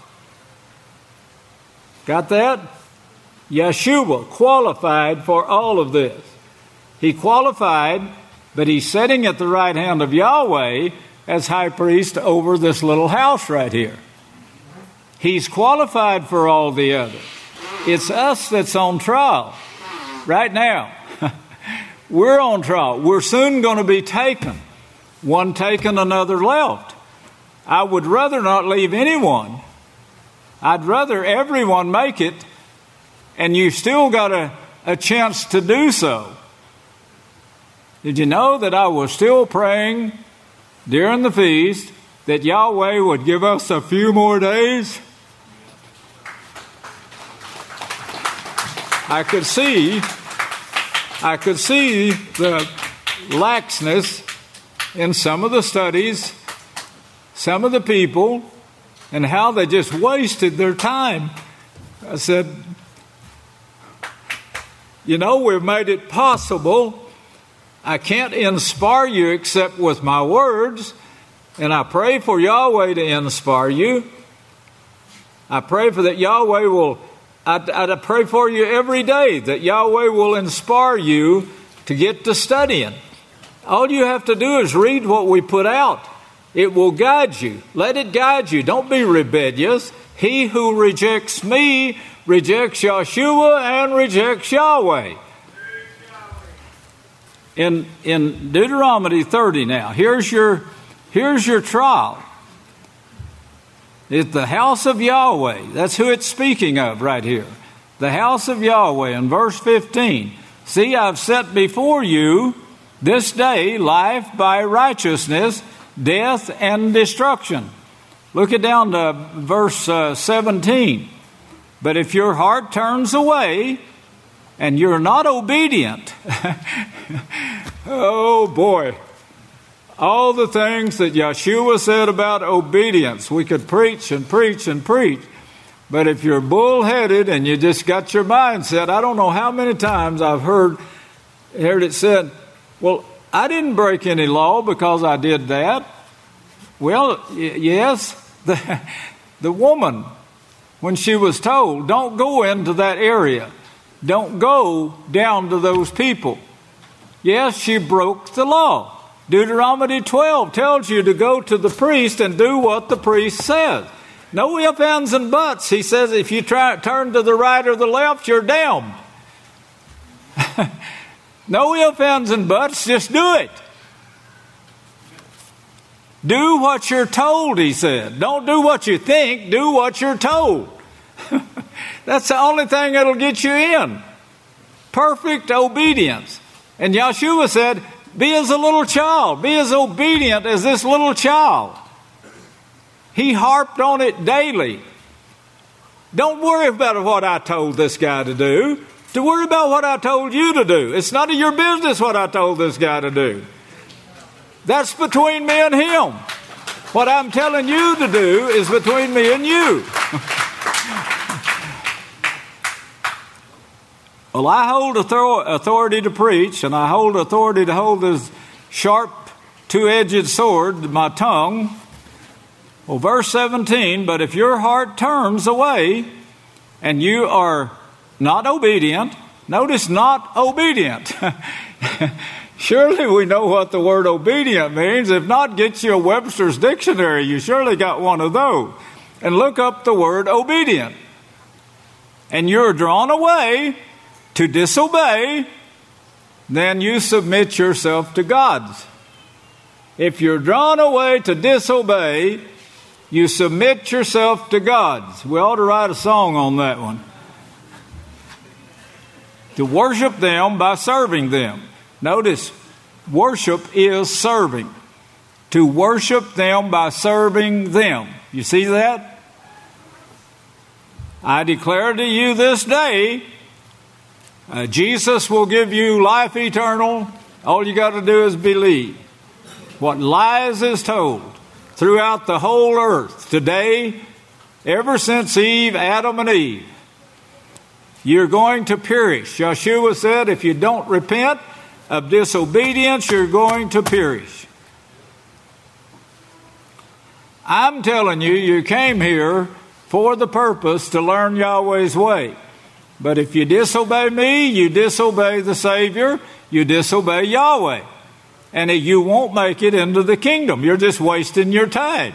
Got that? Yeshua qualified for all of this. He qualified, but he's sitting at the right hand of Yahweh as high priest over this little house right here. He's qualified for all the others. It's us that's on trial right now. We're on trial. We're soon going to be taken. One taken, another left. I would rather not leave anyone. I'd rather everyone make it, and you've still got a, a chance to do so. Did you know that I was still praying during the feast that Yahweh would give us a few more days? I could see, I could see the laxness in some of the studies, some of the people, and how they just wasted their time. I said, you know, we've made it possible I can't inspire you except with my words, and I pray for Yahweh to inspire you. I pray for that Yahweh will, I, I pray for you every day that Yahweh will inspire you to get to studying. All you have to do is read what we put out. It will guide you. Let it guide you. Don't be rebellious. He who rejects me rejects Yeshua and rejects Yahweh. In, in Deuteronomy thirty now, here's your, here's your trial. It's the house of Yahweh. That's who it's speaking of right here. The house of Yahweh in verse fifteen. See, I've set before you this day life by righteousness, death and destruction. Look it down to verse uh, seventeen. But if your heart turns away and you're not obedient, oh boy, all the things that Yeshua said about obedience, we could preach and preach and preach. But if you're bullheaded and you just got your mind set, I don't know how many times I've heard, heard it said, well, I didn't break any law because I did that. Well, y- yes, the, the woman, when she was told, don't go into that area, don't go down to those people. Yes, she broke the law. Deuteronomy twelve tells you to go to the priest and do what the priest says. No ifs, ands, and buts. He says if you try turn to the right or the left, you're damned. No ifs, ands, and buts. Just do it. Do what you're told, he said. Don't do what you think. Do what you're told. That's the only thing that'll get you in. Perfect obedience. And Yeshua said, be as a little child. Be as obedient as this little child. He harped on it daily. Don't worry about what I told this guy to do. To worry about what I told you to do. It's none of your business what I told this guy to do. That's between me and him. What I'm telling you to do is between me and you. Well, I hold authority to preach, and I hold authority to hold this sharp, two-edged sword, my tongue. Well, verse seventeen, but if your heart turns away and you are not obedient, notice not obedient. Surely we know what the word obedient means. If not, get you a Webster's dictionary. You surely got one of those. And look up the word obedient. And you're drawn away to disobey, then you submit yourself to God's. If you're drawn away to disobey, you submit yourself to God's. We ought to write a song on that one. To worship them by serving them. Notice, worship is serving. To worship them by serving them. You see that? I declare to you this day, Uh, Jesus will give you life eternal. All you got to do is believe. What lies is told throughout the whole earth today, ever since Eve, Adam and Eve. You're going to perish. Yeshua said, if you don't repent of disobedience, you're going to perish. I'm telling you, you came here for the purpose to learn Yahweh's way. But if you disobey me, you disobey the Savior, you disobey Yahweh. And you won't make it into the kingdom. You're just wasting your time.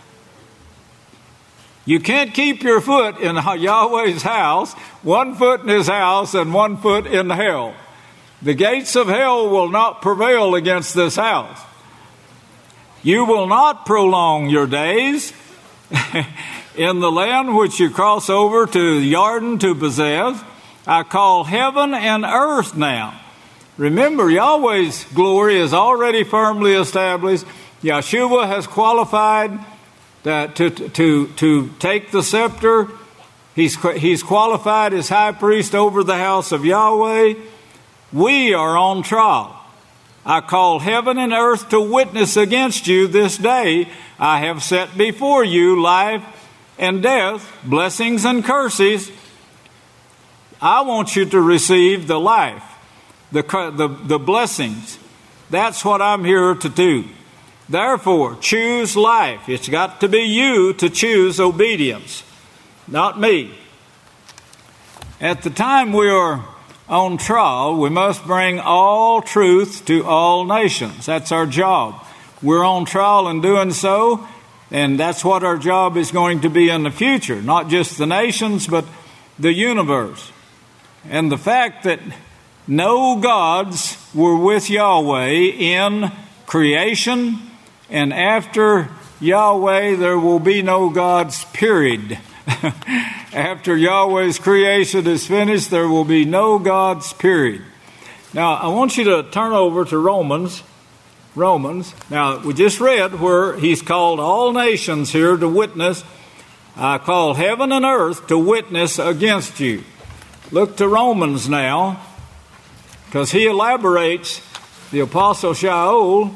You can't keep your foot in Yahweh's house, one foot in his house and one foot in hell. The gates of hell will not prevail against this house. You will not prolong your days in the land which you cross over to Jordan to possess. I call heaven and earth now. Remember, Yahweh's glory is already firmly established. Yeshua has qualified to, to, to, to take the scepter. He's, he's qualified as high priest over the house of Yahweh. We are on trial. I call heaven and earth to witness against you this day. I have set before you life and death, blessings and curses. I want you to receive the life, the, the, the blessings. That's what I'm here to do. Therefore, choose life. It's got to be you to choose obedience, not me. At the time we are on trial, we must bring all truth to all nations. That's our job. We're on trial in doing so, and that's what our job is going to be in the future. Not just the nations, but the universe. And the fact that no gods were with Yahweh in creation, and after Yahweh there will be no gods, period. After Yahweh's creation is finished, there will be no gods, period. Now, I want you to turn over to Romans. Romans. Now, we just read where he's called all nations here to witness. I call heaven and earth to witness against you. Look to Romans now, because he elaborates, the Apostle Shaul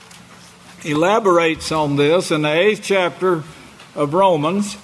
elaborates on this in the eighth chapter of Romans.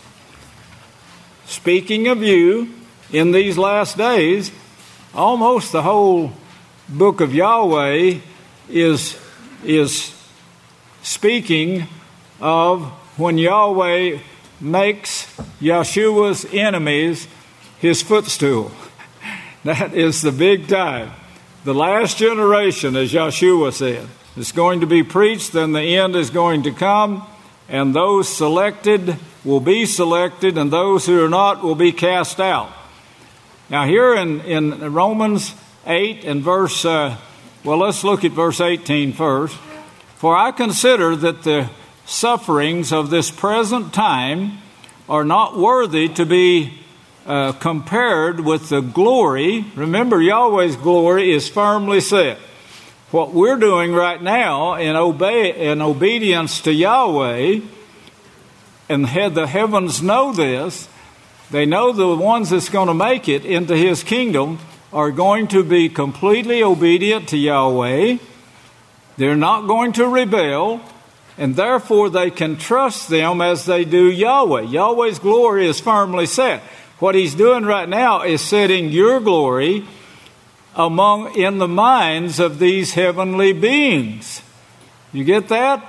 Speaking of you in these last days, almost the whole book of Yahweh is, is speaking of when Yahweh makes Yeshua's enemies his footstool. That is the big time. The last generation, as Yeshua said, is going to be preached, then the end is going to come, and those selected will be selected, and those who are not will be cast out. Now here in, in Romans eight and verse, uh, well, let's look at verse eighteen first. For I consider that the sufferings of this present time are not worthy to be uh, compared with the glory. Remember, Yahweh's glory is firmly set. What we're doing right now in, obey, in obedience to Yahweh, and the heavens know this, they know the ones that's going to make it into his kingdom are going to be completely obedient to Yahweh. They're not going to rebel, and therefore they can trust them as they do Yahweh. Yahweh's glory is firmly set. What he's doing right now is setting your glory among in the minds of these heavenly beings. You get that?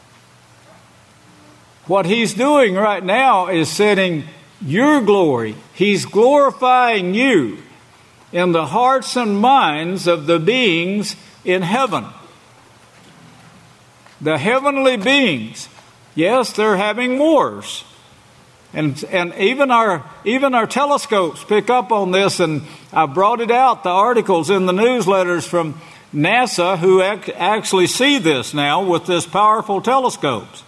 What he's doing right now is setting your glory. He's glorifying you in the hearts and minds of the beings in heaven. The heavenly beings, yes, they're having wars. And and even our even our telescopes pick up on this, and I brought it out, the articles in the newsletters from NASA who ac- actually see this now with this powerful telescopes.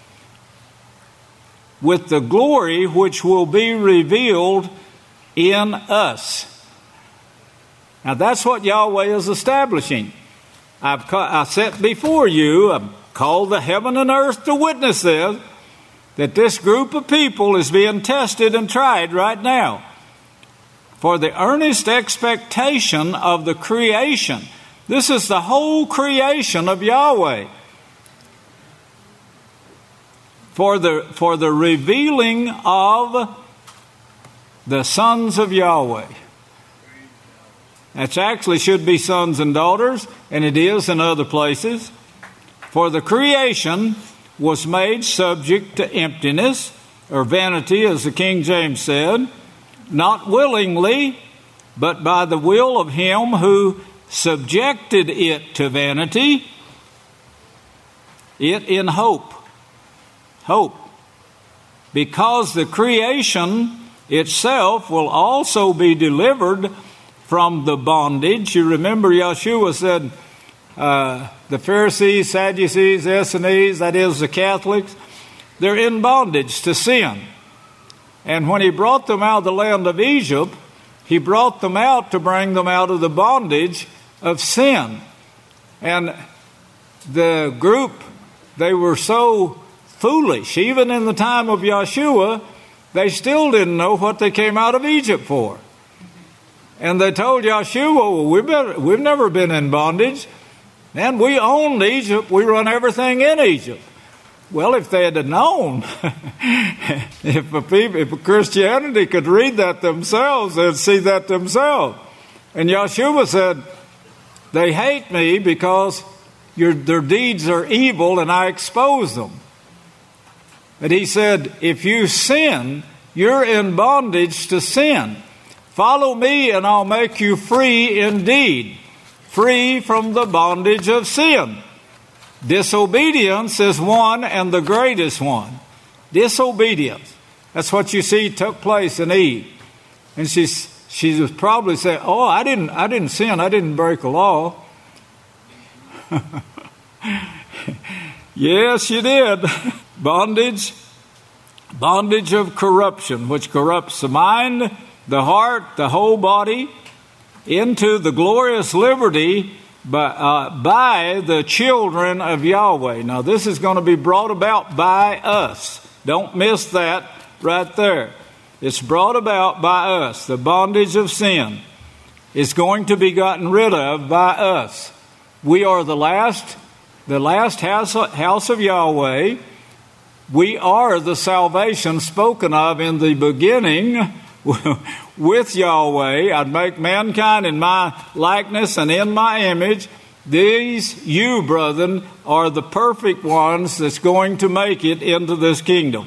With the glory which will be revealed in us. Now that's what Yahweh is establishing. I've ca- I set before you, I've called the heaven and earth to witness this, that this group of people is being tested and tried right now for the earnest expectation of the creation. This is the whole creation of Yahweh. For the, for the revealing of the sons of Yahweh. That actually should be sons and daughters, and it is in other places. For the creation was made subject to emptiness, or vanity, as the King James said, not willingly, but by the will of him who subjected it to vanity, it in hope. Hope. Because the creation itself will also be delivered from the bondage. You remember Yeshua said, uh, the Pharisees, Sadducees, Essenes, that is the Catholics, they're in bondage to sin. And when he brought them out of the land of Egypt, he brought them out to bring them out of the bondage of sin. And the group, they were so foolish. Even in the time of Yeshua, they still didn't know what they came out of Egypt for. And they told Yeshua, well, we've, been, we've never been in bondage. And we owned Egypt. We run everything in Egypt. Well, if they had known, if, a people, if a Christianity could read that themselves, they'd see that themselves. And Yeshua said, they hate me because your, their deeds are evil, and I expose them. But he said, if you sin, you're in bondage to sin. Follow me, and I'll make you free indeed, free from the bondage of sin. Disobedience is one and the greatest one. Disobedience. That's what you see took place in Eve. And she's she was probably saying, oh, I didn't I didn't sin, I didn't break a law. Yes, you did. Bondage, bondage of corruption, which corrupts the mind, the heart, the whole body, into the glorious liberty by, uh, by the children of Yahweh. Now, this is going to be brought about by us. Don't miss that right there. It's brought about by us. The bondage of sin is going to be gotten rid of by us. We are the last, the last house, house of Yahweh. We are the salvation spoken of in the beginning with Yahweh. I'd make mankind in my likeness and in my image. These, you, brethren, are the perfect ones that's going to make it into this kingdom.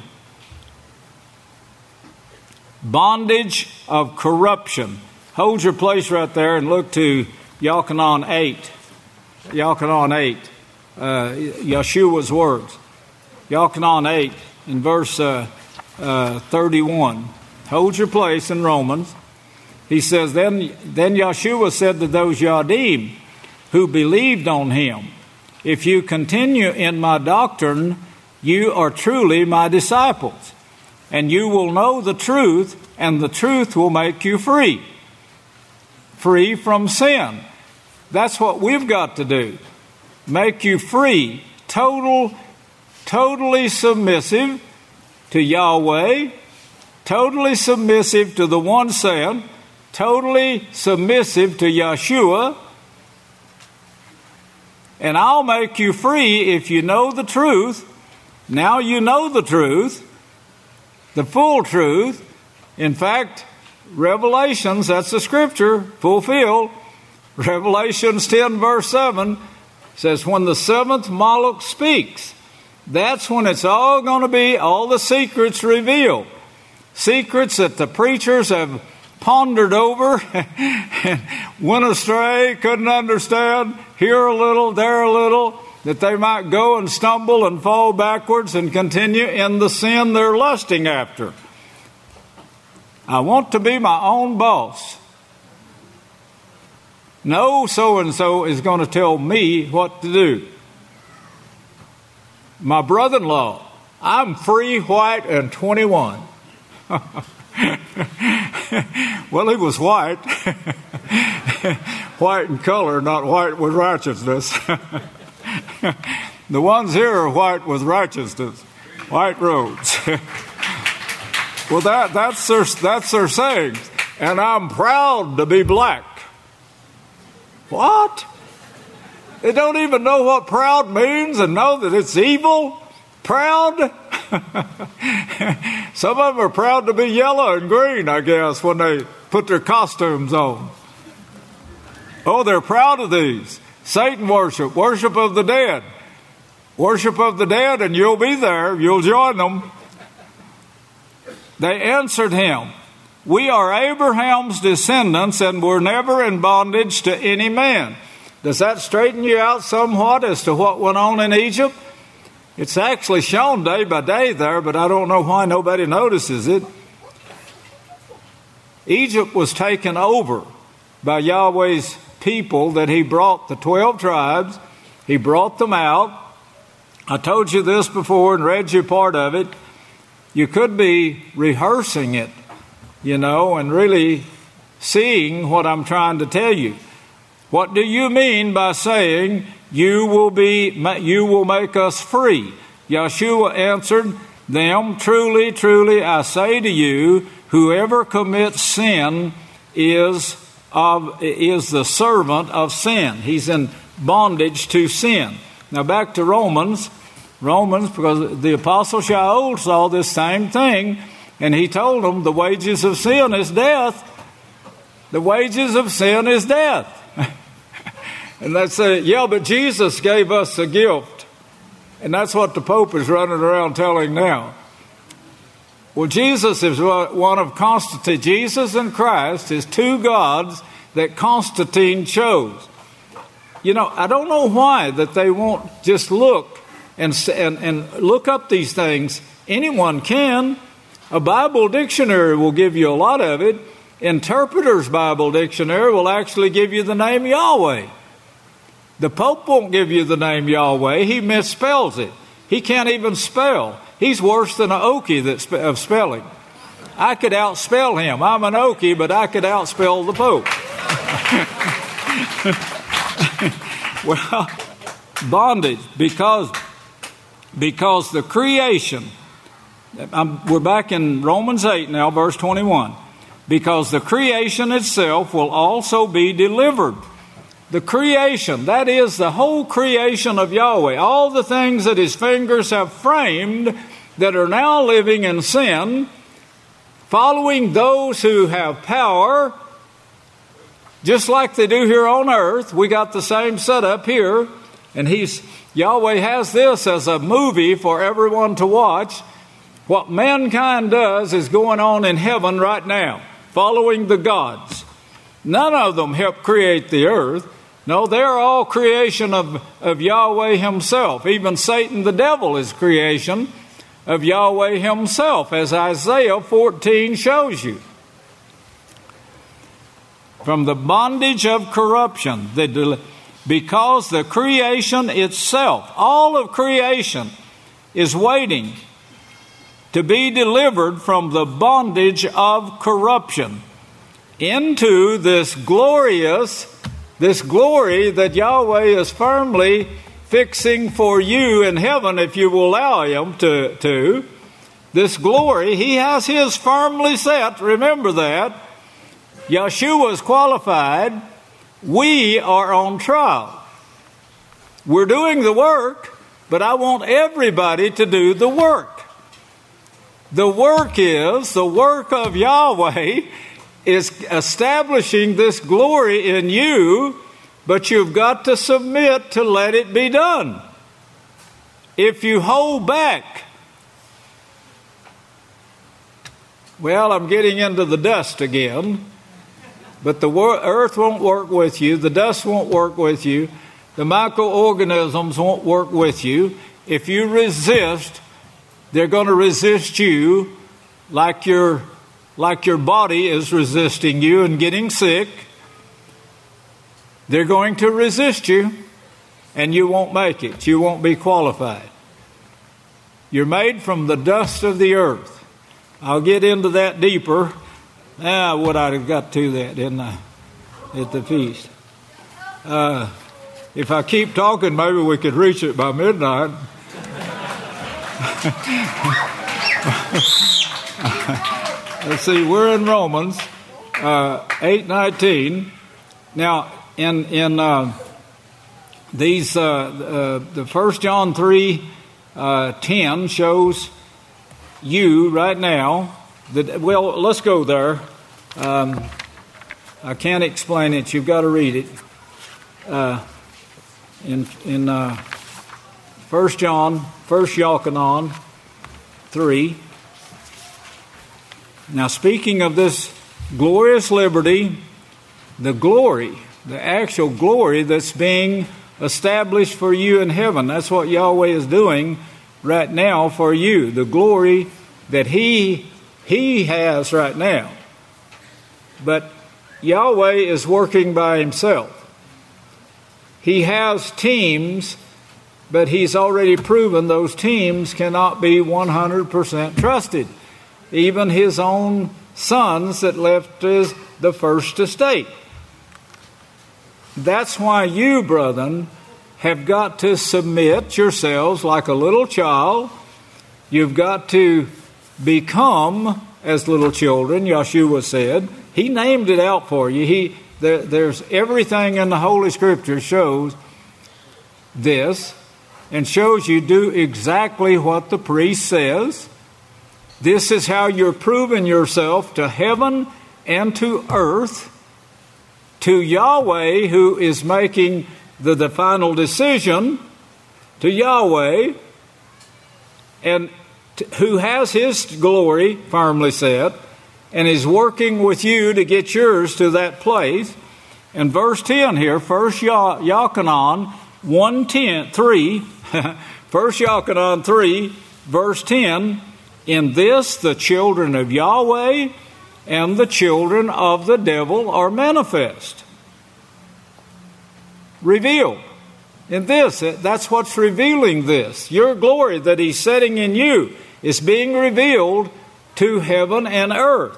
Bondage of corruption. Hold your place right there and look to Yochanan eight. Yochanan eight. Uh, Yeshua's words. Yochanan eight in verse uh, uh, thirty-one. Hold your place in Romans. He says, Then, then Yeshua said to those Yadim who believed on him, if you continue in my doctrine, you are truly my disciples, and you will know the truth, and the truth will make you free. Free from sin. That's what we've got to do. Make you free. Total, totally submissive to Yahweh, totally submissive to the one sent, totally submissive to Yeshua, and I'll make you free if you know the truth. Now you know the truth, the full truth. In fact, Revelations, that's the scripture, fulfilled. Revelations ten verse seven says, when the seventh Malach speaks, that's when it's all going to be, all the secrets revealed. Secrets that the preachers have pondered over, went astray, couldn't understand, here a little, there a little, that they might go and stumble and fall backwards and continue in the sin they're lusting after. I want to be my own boss. No so-and-so is going to tell me what to do. My brother-in-law, I'm free, white, and twenty-one. Well, he was white. White in color, not white with righteousness. The ones here are white with righteousness. White robes. Well, that, that's, their, that's their saying. And I'm proud to be black. What? They don't even know what proud means and know that it's evil? Proud? Some of them are proud to be yellow and green, I guess, when they put their costumes on. Oh, they're proud of these. Satan worship, worship of the dead. Worship of the dead, and you'll be there. You'll join them. They answered him, we are Abraham's descendants, and we're never in bondage to any man. Does that straighten you out somewhat as to what went on in Egypt? It's actually shown day by day there, but I don't know why nobody notices it. Egypt was taken over by Yahweh's people that he brought, the twelve tribes. He brought them out. I told you this before and read you part of it. You could be rehearsing it, you know, and really seeing what I'm trying to tell you. What do you mean by saying you will be, you will make us free? Yeshua answered them, truly, truly, I say to you, whoever commits sin is of is the servant of sin. He's in bondage to sin. Now back to Romans. Romans, because the Apostle Shaul saw this same thing, and he told them the wages of sin is death. The wages of sin is death. And they say, yeah, but Jesus gave us a gift. And that's what the Pope is running around telling now. Well, Jesus is one of Constantine. Jesus and Christ is two gods that Constantine chose. You know, I don't know why that they won't just look and, and, and look up these things. Anyone can. A Bible dictionary will give you a lot of it. Interpreter's Bible Dictionary will actually give you the name Yahweh. The Pope won't give you the name Yahweh. He misspells it. He can't even spell. He's worse than an Okie that's of spelling. I could outspell him. I'm an Okie, but I could outspell the Pope. Well, bondage, because, because the creation, I'm, we're back in Romans eight now, verse twenty-one. Because the creation itself will also be delivered. The creation, that is the whole creation of Yahweh, all the things that his fingers have framed that are now living in sin, following those who have power, just like they do here on earth. We got the same setup here, and he's Yahweh has this as a movie for everyone to watch. What mankind does is going on in heaven right now, following the gods. None of them helped create the earth. No, they're all creation of, of Yahweh himself. Even Satan, the devil, is creation of Yahweh himself, as Isaiah fourteen shows you. From the bondage of corruption, the, because the creation itself, all of creation, is waiting to be delivered from the bondage of corruption into this glorious, this glory that Yahweh is firmly fixing for you in heaven, if you will allow him to, to. This glory, he has his firmly set. Remember that. Yeshua is qualified. We are on trial. We're doing the work, but I want everybody to do the work. The work is, the work of Yahweh is establishing this glory in you, but you've got to submit to let it be done. If you hold back, well, I'm getting into the dust again, but the earth won't work with you, the dust won't work with you, the microorganisms won't work with you. If you resist, they're going to resist you like your, like your body is resisting you and getting sick. They're going to resist you, and you won't make it. You won't be qualified. You're made from the dust of the earth. I'll get into that deeper. Ah, would I have got to that, didn't I, at the feast? Uh, if I keep talking, maybe we could reach it by midnight. Let's see, we're in Romans uh, eight nineteen. Now, in in uh, these, uh, uh, the First John three uh, ten shows you right now that. Well, let's go there. Um, I can't explain it. You've got to read it. Uh, in in uh, First John, First Yochanan three. Now, speaking of this glorious liberty, the glory, the actual glory that's being established for you in heaven. That's what Yahweh is doing right now for you. The glory that He He has right now. But Yahweh is working by Himself. He has teams, but He's already proven those teams cannot be one hundred percent trusted. Even His own sons that left His, the first estate. That's why you, brethren, have got to submit yourselves like a little child. You've got to become as little children, Yeshua said. He named it out for you. He there, There's everything in the Holy Scripture shows this and shows you do exactly what the priest says. This is how you're proving yourself to heaven and to earth, to Yahweh, who is making the, the final decision to Yahweh, and t- who has his glory firmly set, and is working with you to get yours to that place. And verse ten here, First Yochanan one ten, three, First Yochanan three, verse ten, in this the children of Yahweh and the children of the devil are manifest. Revealed. In this, that's what's revealing this. Your glory that he's setting in you is being revealed to heaven and earth.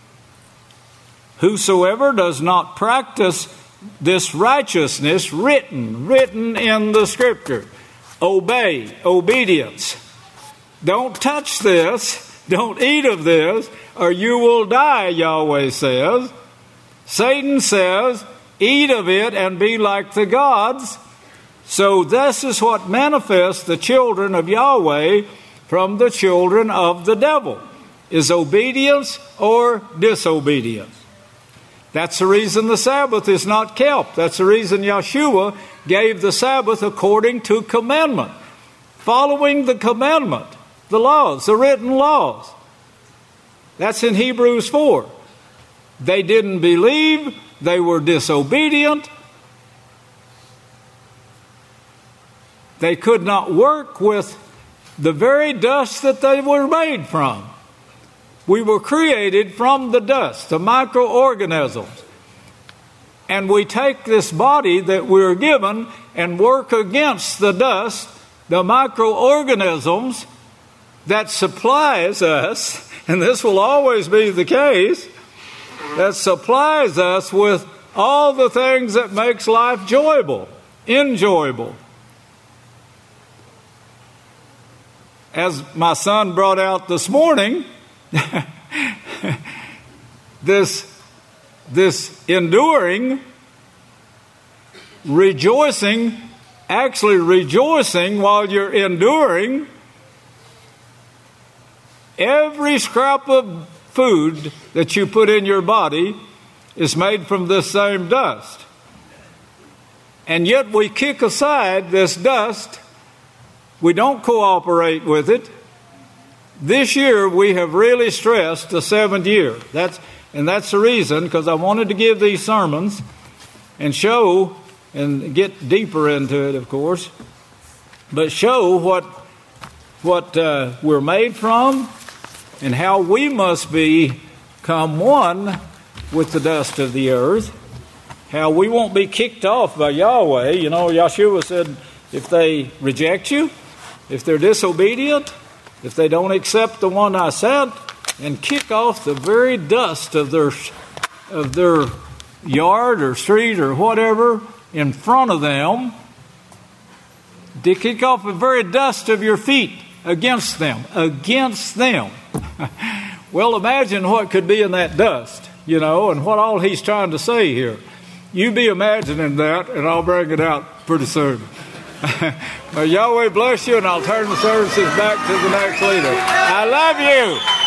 Whosoever does not practice this righteousness written, written in the Scripture, obey, obedience. Don't touch this, don't eat of this, or you will die, Yahweh says. Satan says, eat of it and be like the gods. So this is what manifests the children of Yahweh from the children of the devil, is obedience or disobedience. That's the reason the Sabbath is not kept. That's the reason Yeshua gave the Sabbath according to commandment, following the commandment, the laws, the written laws. That's in Hebrews four. They didn't believe, they were disobedient, they could not work with the very dust that they were made from. We were created from the dust, the microorganisms. And we take this body that we're given and work against the dust, the microorganisms that supplies us, and this will always be the case, that supplies us with all the things that makes life joyable, enjoyable. As my son brought out this morning, this, this enduring, rejoicing, actually rejoicing while you're enduring, every scrap of food that you put in your body is made from this same dust. And yet we kick aside this dust. We don't cooperate with it. This year we have really stressed the seventh year. That's and that's the reason, because I wanted to give these sermons and show and get deeper into it, of course, but show what what uh, we're made from and how we must become one with the dust of the earth. How we won't be kicked off by Yahweh. You know, Yeshua said, if they reject you, if they're disobedient, if they don't accept the one I sent, and kick off the very dust of their of their yard or street or whatever in front of them, to kick off the very dust of your feet against them, against them. Well, imagine what could be in that dust, you know, and what all he's trying to say here. You be imagining that, and I'll bring it out pretty soon. Well, Yahweh bless you, and I'll turn the services back to the next leader. I love you.